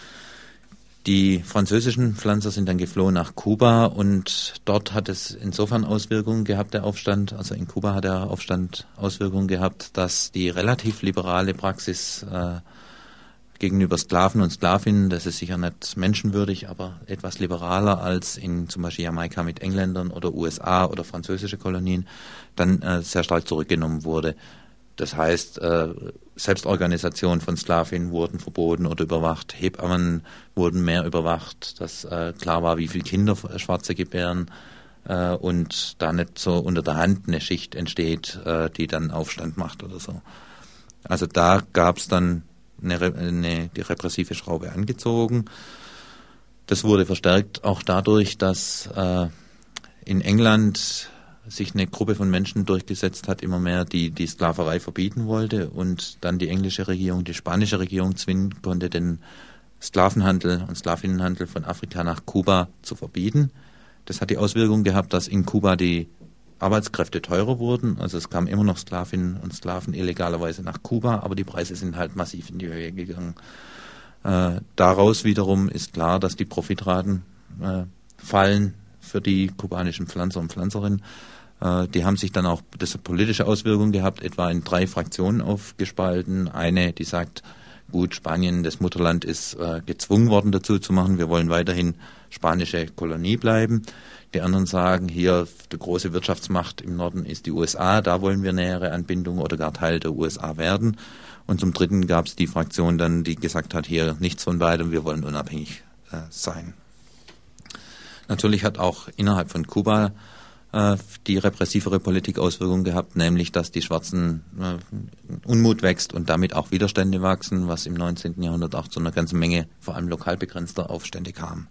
Die französischen Pflanzer sind dann geflohen nach Kuba und dort hat es insofern Auswirkungen gehabt, der Aufstand, also in Kuba hat der Aufstand Auswirkungen gehabt, dass die relativ liberale Praxis äh, gegenüber Sklaven und Sklavinnen, das ist sicher nicht menschenwürdig, aber etwas liberaler als in zum Beispiel Jamaika mit Engländern oder U S A oder französische Kolonien, dann äh, sehr stark zurückgenommen wurde. Das heißt, äh, Selbstorganisationen von Sklavinnen wurden verboten oder überwacht, Hebammen wurden mehr überwacht, dass äh, klar war, wie viele Kinder Schwarze gebären äh, und da nicht so unter der Hand eine Schicht entsteht, äh, die dann Aufstand macht oder so. Also da gab es dann eine, eine, die repressive Schraube angezogen. Das wurde verstärkt auch dadurch, dass äh, in England sich eine Gruppe von Menschen durchgesetzt hat, immer mehr, die die Sklaverei verbieten wollte und dann die englische Regierung, die spanische Regierung zwingen konnte, den Sklavenhandel und Sklavinnenhandel von Afrika nach Kuba zu verbieten. Das hat die Auswirkung gehabt, dass in Kuba die Arbeitskräfte teurer wurden, also es kamen immer noch Sklavinnen und Sklaven illegalerweise nach Kuba, aber die Preise sind halt massiv in die Höhe gegangen. Äh, daraus wiederum ist klar, dass die Profitraten äh, fallen für die kubanischen Pflanzer und Pflanzerinnen. Äh, die haben sich dann auch, das hat politische Auswirkungen gehabt, etwa in drei Fraktionen aufgespalten. Eine, die sagt, gut, Spanien, das Mutterland, ist äh, gezwungen worden dazu zu machen, wir wollen weiterhin spanische Kolonie bleiben. Die anderen sagen, hier die große Wirtschaftsmacht im Norden ist die U S A, da wollen wir nähere Anbindung oder gar Teil der U S A werden. Und zum Dritten gab es die Fraktion dann, die gesagt hat, hier nichts von beidem, wir wollen unabhängig äh, sein. Natürlich hat auch innerhalb von Kuba äh, die repressivere Politik Auswirkungen gehabt, nämlich dass die Schwarzen äh, Unmut wächst und damit auch Widerstände wachsen, was im neunzehnten Jahrhundert auch zu einer ganzen Menge, vor allem lokal begrenzter Aufstände kam.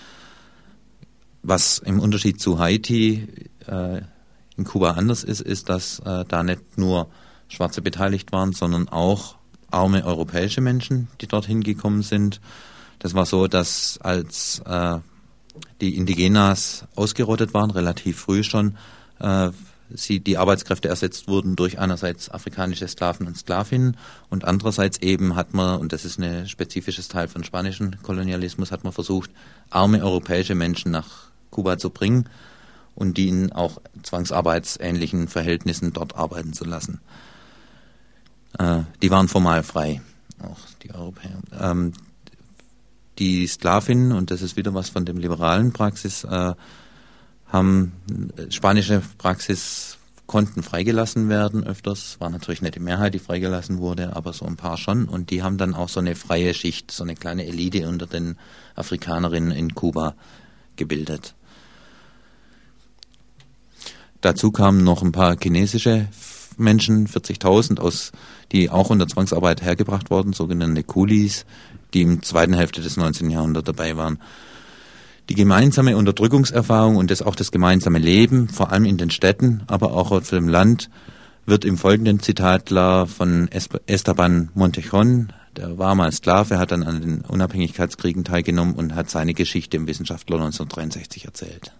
Was im Unterschied zu Haiti äh, in Kuba anders ist, ist, dass äh, da nicht nur Schwarze beteiligt waren, sondern auch arme europäische Menschen, die dorthin gekommen sind. Das war so, dass als äh, die Indigenas ausgerottet waren, relativ früh schon, äh, sie die Arbeitskräfte ersetzt wurden durch einerseits afrikanische Sklaven und Sklavinnen und andererseits eben hat man, und das ist ein spezifisches Teil von spanischen Kolonialismus, hat man versucht, arme europäische Menschen nach Kuba zu bringen und die in auch zwangsarbeitsähnlichen Verhältnissen dort arbeiten zu lassen. Äh, die waren formal frei, auch die Europäer. Ähm, die Sklavinnen, und das ist wieder was von dem liberalen Praxis, äh, haben äh, spanische Praxis konnten freigelassen werden öfters, war natürlich nicht die Mehrheit, die freigelassen wurde, aber so ein paar schon, und die haben dann auch so eine freie Schicht, so eine kleine Elite unter den Afrikanerinnen in Kuba gebildet. Dazu kamen noch ein paar chinesische Menschen, vierzigtausend, aus, die auch unter Zwangsarbeit hergebracht wurden, sogenannte Kulis, die im zweiten Hälfte des neunzehnten Jahrhunderts dabei waren. Die gemeinsame Unterdrückungserfahrung und das auch das gemeinsame Leben, vor allem in den Städten, aber auch auf dem Land, wird im folgenden Zitat klar von Esteban Montejon. Der war mal Sklave, hat dann an den Unabhängigkeitskriegen teilgenommen und hat seine Geschichte im Wissenschaftler neunzehnhundertdreiundsechzig erzählt.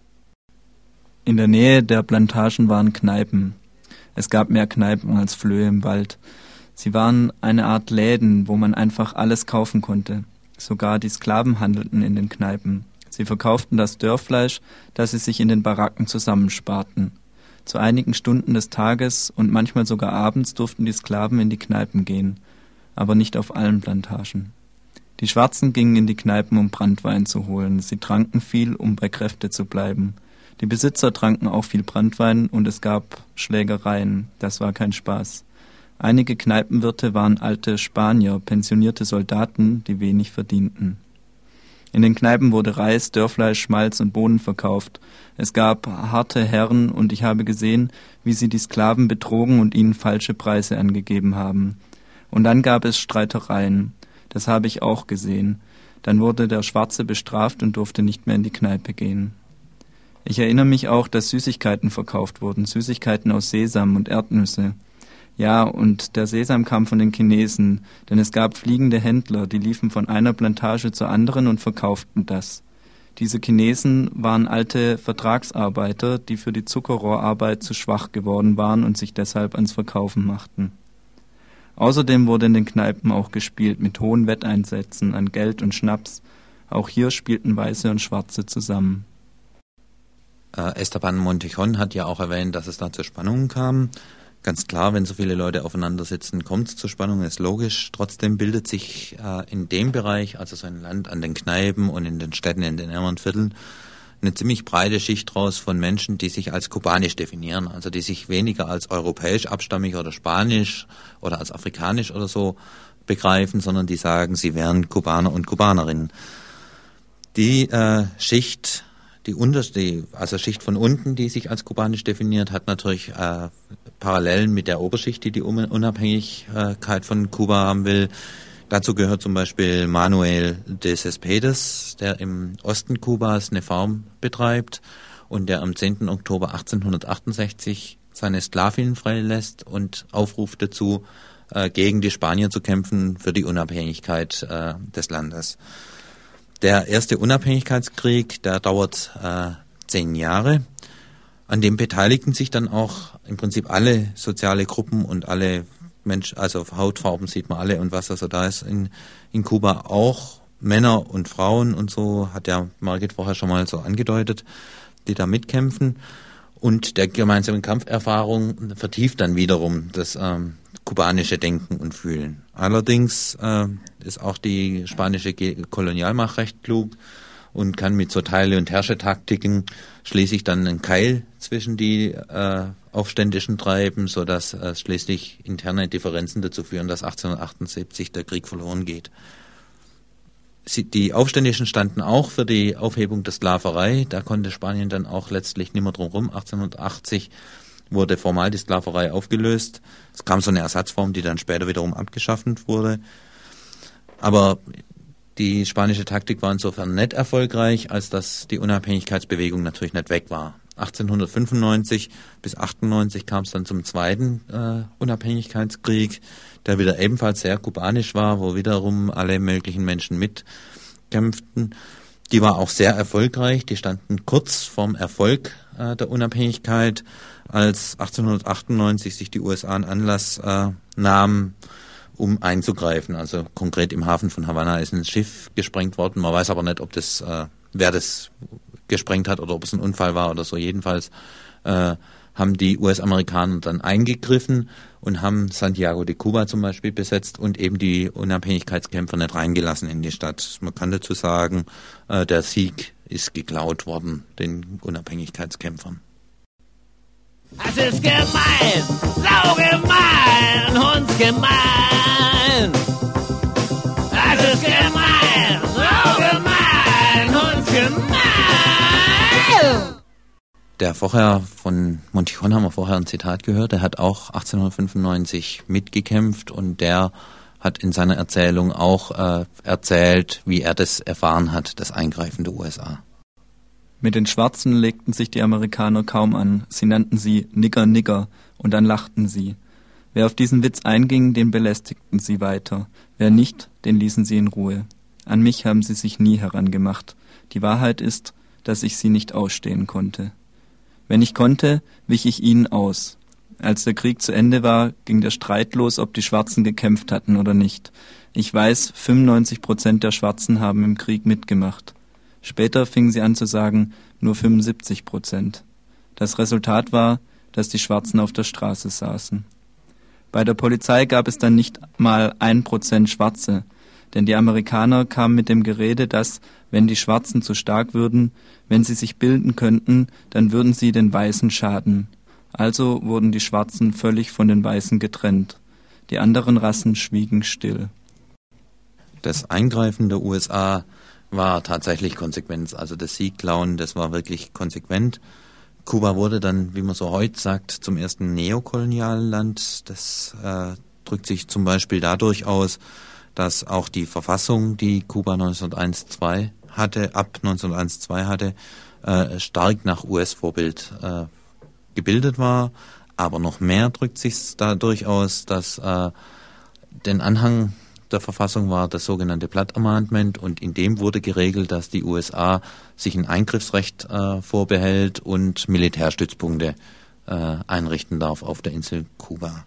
In der Nähe der Plantagen waren Kneipen. Es gab mehr Kneipen als Flöhe im Wald. Sie waren eine Art Läden, wo man einfach alles kaufen konnte. Sogar die Sklaven handelten in den Kneipen. Sie verkauften das Dörrfleisch, das sie sich in den Baracken zusammensparten. Zu einigen Stunden des Tages und manchmal sogar abends durften die Sklaven in die Kneipen gehen, aber nicht auf allen Plantagen. Die Schwarzen gingen in die Kneipen, um Branntwein zu holen. Sie tranken viel, um bei Kräfte zu bleiben. Die Besitzer tranken auch viel Branntwein und es gab Schlägereien. Das war kein Spaß. Einige Kneipenwirte waren alte Spanier, pensionierte Soldaten, die wenig verdienten. In den Kneipen wurde Reis, Dörrfleisch, Schmalz und Bohnen verkauft. Es gab harte Herren und ich habe gesehen, wie sie die Sklaven betrogen und ihnen falsche Preise angegeben haben. Und dann gab es Streitereien. Das habe ich auch gesehen. Dann wurde der Schwarze bestraft und durfte nicht mehr in die Kneipe gehen. Ich erinnere mich auch, dass Süßigkeiten verkauft wurden, Süßigkeiten aus Sesam und Erdnüsse. Ja, und der Sesam kam von den Chinesen, denn es gab fliegende Händler, die liefen von einer Plantage zur anderen und verkauften das. Diese Chinesen waren alte Vertragsarbeiter, die für die Zuckerrohrarbeit zu schwach geworden waren und sich deshalb ans Verkaufen machten. Außerdem wurde in den Kneipen auch gespielt mit hohen Wetteinsätzen an Geld und Schnaps. Auch hier spielten Weiße und Schwarze zusammen. Äh, Esteban Montejon hat ja auch erwähnt, dass es da zu Spannungen kam. Ganz klar, wenn so viele Leute aufeinander sitzen, kommt es zu Spannungen, ist logisch. Trotzdem bildet sich äh, in dem Bereich, also so ein Land an den Kneipen und in den Städten, in den ärmeren Vierteln, eine ziemlich breite Schicht draus von Menschen, die sich als kubanisch definieren, also die sich weniger als europäisch abstammig oder spanisch oder als afrikanisch oder so begreifen, sondern die sagen, sie wären Kubaner und Kubanerinnen. Die äh, Schicht... Die unterste, also Schicht von unten, die sich als kubanisch definiert, hat natürlich äh, Parallelen mit der Oberschicht, die die Unabhängigkeit von Kuba haben will. Dazu gehört zum Beispiel Manuel de Cespedes, der im Osten Kubas eine Farm betreibt und der am zehnten Oktober achtzehnhundertachtundsechzig seine Sklavinnen freilässt und aufruft dazu, äh, gegen die Spanier zu kämpfen für die Unabhängigkeit äh, des Landes. Der erste Unabhängigkeitskrieg, der dauert äh, zehn Jahre. An dem beteiligten sich dann auch im Prinzip alle soziale Gruppen und alle Menschen, also Hautfarben sieht man alle und was also da ist in, in Kuba, auch Männer und Frauen und so, hat ja Margit vorher schon mal so angedeutet, die da mitkämpfen. Und der gemeinsame Kampferfahrung vertieft dann wiederum das ähm, kubanische Denken und Fühlen. Allerdings äh, ist auch die spanische Kolonialmacht recht klug und kann mit so Teile- und Herrschertaktiken schließlich dann einen Keil zwischen die äh, Aufständischen treiben, sodass äh, schließlich interne Differenzen dazu führen, dass achtzehnhundertachtundsiebzig der Krieg verloren geht. Sie, die Aufständischen standen auch für die Aufhebung der Sklaverei. Da konnte Spanien dann auch letztlich nicht mehr drum rum. achtzehnhundertachtzig wurde formal die Sklaverei aufgelöst. Es kam so eine Ersatzform, die dann später wiederum abgeschafft wurde. Aber die spanische Taktik war insofern nicht erfolgreich, als dass die Unabhängigkeitsbewegung natürlich nicht weg war. achtzehnhundertfünfundneunzig bis achtundneunzig kam es dann zum zweiten äh, Unabhängigkeitskrieg, der wieder ebenfalls sehr kubanisch war, wo wiederum alle möglichen Menschen mitkämpften. Die war auch sehr erfolgreich, die standen kurz vorm Erfolg äh, der Unabhängigkeit, als achtzehnhundertachtundneunzig sich die U S A einen Anlass äh, nahmen, um einzugreifen. Also konkret im Hafen von Havanna ist ein Schiff gesprengt worden. Man weiß aber nicht, ob das, äh, wer das gesprengt hat oder ob es ein Unfall war oder so. Jedenfalls äh, haben die U S-Amerikaner dann eingegriffen und haben Santiago de Cuba zum Beispiel besetzt und eben die Unabhängigkeitskämpfer nicht reingelassen in die Stadt. Man kann dazu sagen, äh, der Sieg ist geklaut worden, den Unabhängigkeitskämpfern. Es ist gemein, sau gemein, hundsgemein. Es ist gemein, sau gemein, hundsgemein. Der vorher von Montijon haben wir vorher ein Zitat gehört, der hat auch achtzehnhundertfünfundneunzig mitgekämpft und der hat in seiner Erzählung auch äh, erzählt, wie er das erfahren hat, das Eingreifen der U S A. Mit den Schwarzen legten sich die Amerikaner kaum an. Sie nannten sie Nigger, Nigger und dann lachten sie. Wer auf diesen Witz einging, den belästigten sie weiter. Wer nicht, den ließen sie in Ruhe. An mich haben sie sich nie herangemacht. Die Wahrheit ist, dass ich sie nicht ausstehen konnte. Wenn ich konnte, wich ich ihnen aus. Als der Krieg zu Ende war, ging der Streit los, ob die Schwarzen gekämpft hatten oder nicht. Ich weiß, fünfundneunzig Prozent der Schwarzen haben im Krieg mitgemacht. Später fingen sie an zu sagen, nur fünfundsiebzig Prozent. Das Resultat war, dass die Schwarzen auf der Straße saßen. Bei der Polizei gab es dann nicht mal ein Prozent Schwarze, denn die Amerikaner kamen mit dem Gerede, dass, wenn die Schwarzen zu stark würden, wenn sie sich bilden könnten, dann würden sie den Weißen schaden. Also wurden die Schwarzen völlig von den Weißen getrennt. Die anderen Rassen schwiegen still. Das Eingreifen der U S A war tatsächlich konsequent. Also das Siegklauen, das war wirklich konsequent. Kuba wurde dann, wie man so heute sagt, zum ersten Neokolonialland. Das äh, drückt sich zum Beispiel dadurch aus, dass auch die Verfassung, die Kuba neunzehnhunderteins zwei hatte, ab neunzehnhunderteins zwei hatte, äh, stark nach U S-Vorbild äh, gebildet war. Aber noch mehr drückt sich dadurch aus, dass äh, den Anhang der Verfassung war das sogenannte Platt Amendment und in dem wurde geregelt, dass die U S A sich ein Eingriffsrecht äh, vorbehält und Militärstützpunkte äh, einrichten darf auf der Insel Kuba.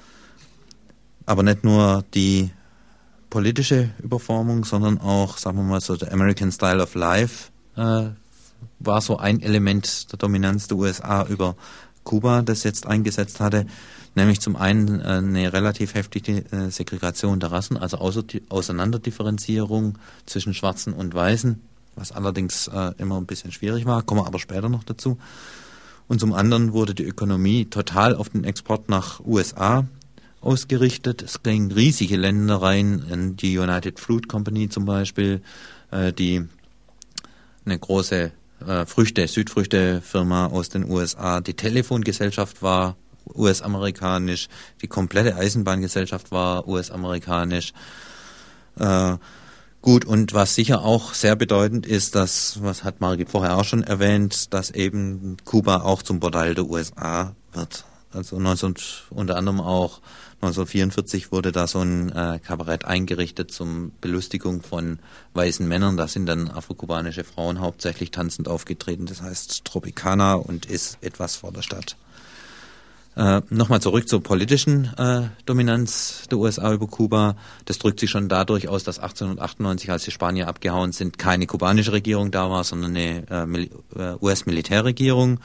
Aber nicht nur die politische Überformung, sondern auch, sagen wir mal so, der American Style of Life äh, war so ein Element der Dominanz der U S A über Kuba, das jetzt eingesetzt hatte. Nämlich zum einen eine relativ heftige Segregation der Rassen, also Auseinanderdifferenzierung zwischen Schwarzen und Weißen, was allerdings immer ein bisschen schwierig war, kommen wir aber später noch dazu. Und zum anderen wurde die Ökonomie total auf den Export nach U S A ausgerichtet. Es gingen riesige Ländereien in die United Fruit Company zum Beispiel, die eine große Früchte, Südfrüchte-Firma aus den U S A. Die Telefongesellschaft war U S-amerikanisch, die komplette Eisenbahngesellschaft war U S-amerikanisch. Äh, gut, und was sicher auch sehr bedeutend ist, dass, was hat Margit vorher auch schon erwähnt, dass eben Kuba auch zum Bordell der U S A wird. Also neunzehn, unter anderem auch neunzehnhundertvierundvierzig wurde da so ein äh, Kabarett eingerichtet zum Belustigung von weißen Männern. Da sind dann afrokubanische Frauen hauptsächlich tanzend aufgetreten. Das heißt Tropicana und ist etwas vor der Stadt. Äh, Nochmal zurück zur politischen äh, Dominanz der U S A über Kuba. Das drückt sich schon dadurch aus, dass achtzehnhundertachtundneunzig, als die Spanier abgehauen sind, keine kubanische Regierung da war, sondern eine äh, U S-Militärregierung.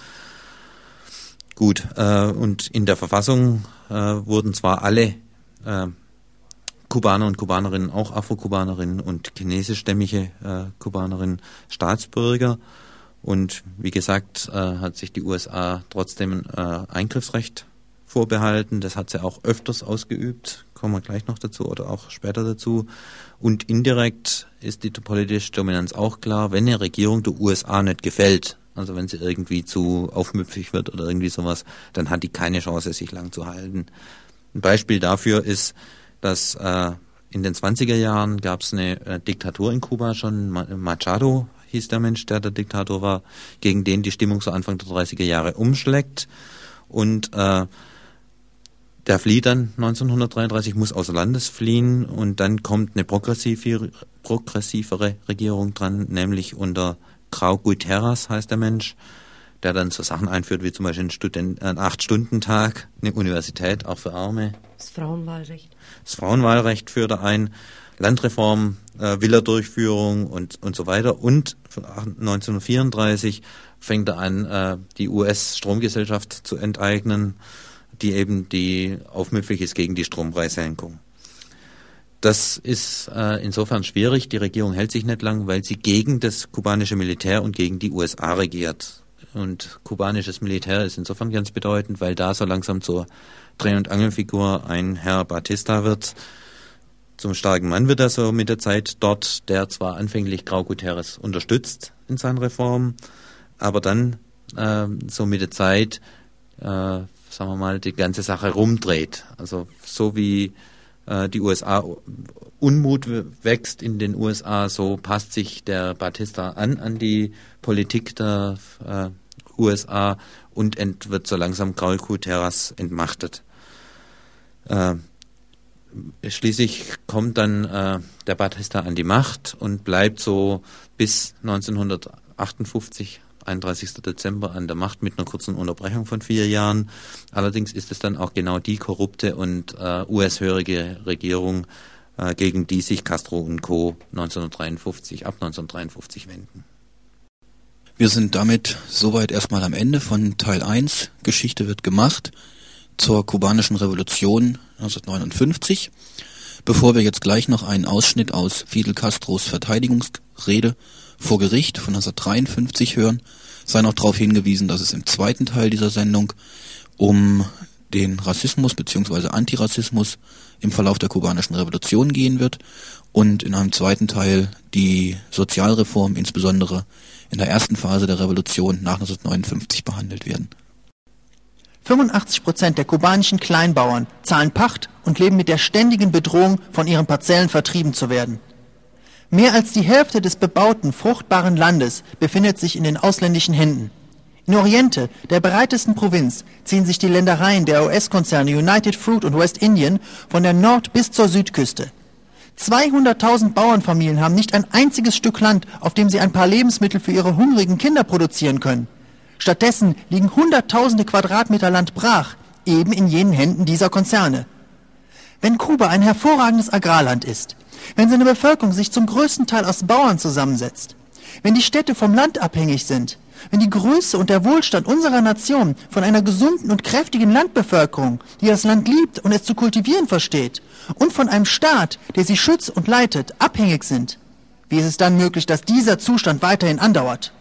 Gut, äh, und in der Verfassung äh, wurden zwar alle äh, Kubaner und Kubanerinnen, auch Afrokubanerinnen und chinesischstämmige äh, Kubanerinnen Staatsbürger. Und wie gesagt, äh, hat sich die U S A trotzdem äh, Eingriffsrecht vorbehalten. Das hat sie auch öfters ausgeübt, kommen wir gleich noch dazu oder auch später dazu. Und indirekt ist die politische Dominanz auch klar, wenn eine Regierung der U S A nicht gefällt, also wenn sie irgendwie zu aufmüpfig wird oder irgendwie sowas, dann hat die keine Chance, sich lang zu halten. Ein Beispiel dafür ist, dass äh, in den zwanziger Jahren gab es eine äh, Diktatur in Kuba schon, Machado hieß der Mensch, der der Diktator war, gegen den die Stimmung so Anfang der dreißiger Jahre umschlägt. Und äh, der flieht dann neunzehnhundertdreiunddreißig, muss außer Landes fliehen und dann kommt eine progressive, progressivere Regierung dran, nämlich unter Grau Guiteras heißt der Mensch, der dann so Sachen einführt, wie zum Beispiel einen, Student, einen acht-Stunden-Tag, eine Universität, auch für Arme. Das Frauenwahlrecht. Das Frauenwahlrecht führt er ein Landreform äh, will er Durchführung und, und so weiter. Und neunzehnhundertvierunddreißig fängt er an, äh, die U S-Stromgesellschaft zu enteignen, die eben die aufmüpfig ist gegen die Strompreissenkung. Das ist äh, insofern schwierig. Die Regierung hält sich nicht lang, weil sie gegen das kubanische Militär und gegen die U S A regiert. Und kubanisches Militär ist insofern ganz bedeutend, weil da so langsam zur Dreh- und Angelfigur ein Herr Batista wird. Zum starken Mann wird er so mit der Zeit dort, der zwar anfänglich Grau Gutierrez unterstützt in seinen Reformen, aber dann äh, so mit der Zeit, äh, sagen wir mal, die ganze Sache rumdreht. Also so wie äh, die U S A Unmut wächst in den U S A, so passt sich der Batista an an die Politik der äh, U S A und ent, wird so langsam Grau Gutierrez entmachtet. Äh, Schließlich kommt dann äh, der Batista an die Macht und bleibt so bis neunzehnhundertachtundfünfzig, einunddreißigster Dezember, an der Macht mit einer kurzen Unterbrechung von vier Jahren. Allerdings ist es dann auch genau die korrupte und äh, U S-hörige Regierung, äh, gegen die sich Castro und Co. neunzehnhundertdreiundfünfzig, ab neunzehnhundertdreiundfünfzig wenden. Wir sind damit soweit erstmal am Ende von Teil eins. Geschichte wird gemacht zur kubanischen Revolution neunzehnhundertneunundfünfzig. Bevor wir jetzt gleich noch einen Ausschnitt aus Fidel Castros Verteidigungsrede vor Gericht von neunzehnhundertdreiundfünfzig hören, sei noch darauf hingewiesen, dass es im zweiten Teil dieser Sendung um den Rassismus bzw. Antirassismus im Verlauf der kubanischen Revolution gehen wird und in einem zweiten Teil die Sozialreform, insbesondere in der ersten Phase der Revolution nach neunzehnhundertneunundfünfzig, behandelt werden. fünfundachtzig Prozent der kubanischen Kleinbauern zahlen Pacht und leben mit der ständigen Bedrohung, von ihren Parzellen vertrieben zu werden. Mehr als die Hälfte des bebauten, fruchtbaren Landes befindet sich in den ausländischen Händen. In Oriente, der breitesten Provinz, ziehen sich die Ländereien der U S-Konzerne United Fruit und West Indian von der Nord- bis zur Südküste. zweihunderttausend Bauernfamilien haben nicht ein einziges Stück Land, auf dem sie ein paar Lebensmittel für ihre hungrigen Kinder produzieren können. Stattdessen liegen hunderttausende Quadratmeter Land brach, eben in jenen Händen dieser Konzerne. Wenn Kuba ein hervorragendes Agrarland ist, wenn seine Bevölkerung sich zum größten Teil aus Bauern zusammensetzt, wenn die Städte vom Land abhängig sind, wenn die Größe und der Wohlstand unserer Nation von einer gesunden und kräftigen Landbevölkerung, die das Land liebt und es zu kultivieren versteht, und von einem Staat, der sie schützt und leitet, abhängig sind, wie ist es dann möglich, dass dieser Zustand weiterhin andauert?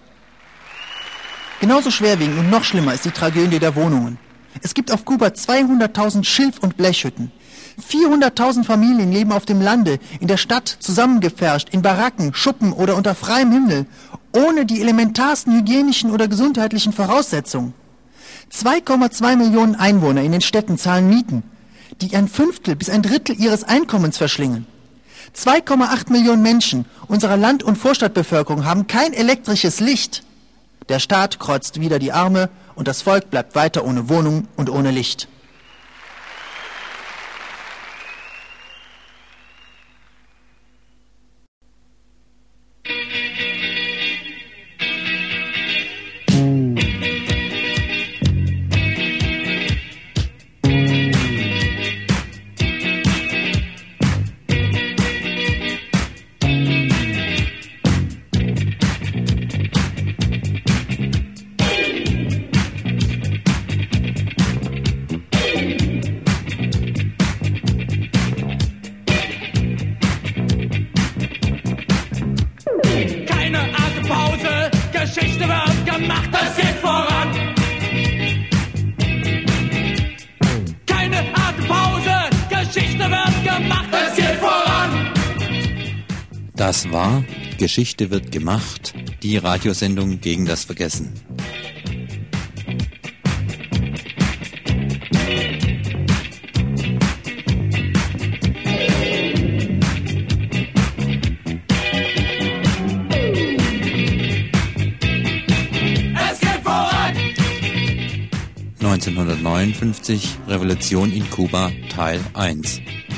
Genauso schwerwiegend und noch schlimmer ist die Tragödie der Wohnungen. Es gibt auf Kuba zweihunderttausend Schilf- und Blechhütten. vierhunderttausend Familien leben auf dem Lande, in der Stadt zusammengepfercht, in Baracken, Schuppen oder unter freiem Himmel, ohne die elementarsten hygienischen oder gesundheitlichen Voraussetzungen. zwei Komma zwei Millionen Einwohner in den Städten zahlen Mieten, die ein Fünftel bis ein Drittel ihres Einkommens verschlingen. zwei Komma acht Millionen Menschen unserer Land- und Vorstadtbevölkerung haben kein elektrisches Licht. Der Staat kreuzt wieder die Arme und das Volk bleibt weiter ohne Wohnung und ohne Licht. Das war Geschichte wird gemacht, die Radiosendung gegen das Vergessen. neunzehnhundertneunundfünfzig Revolution in Kuba Teil eins.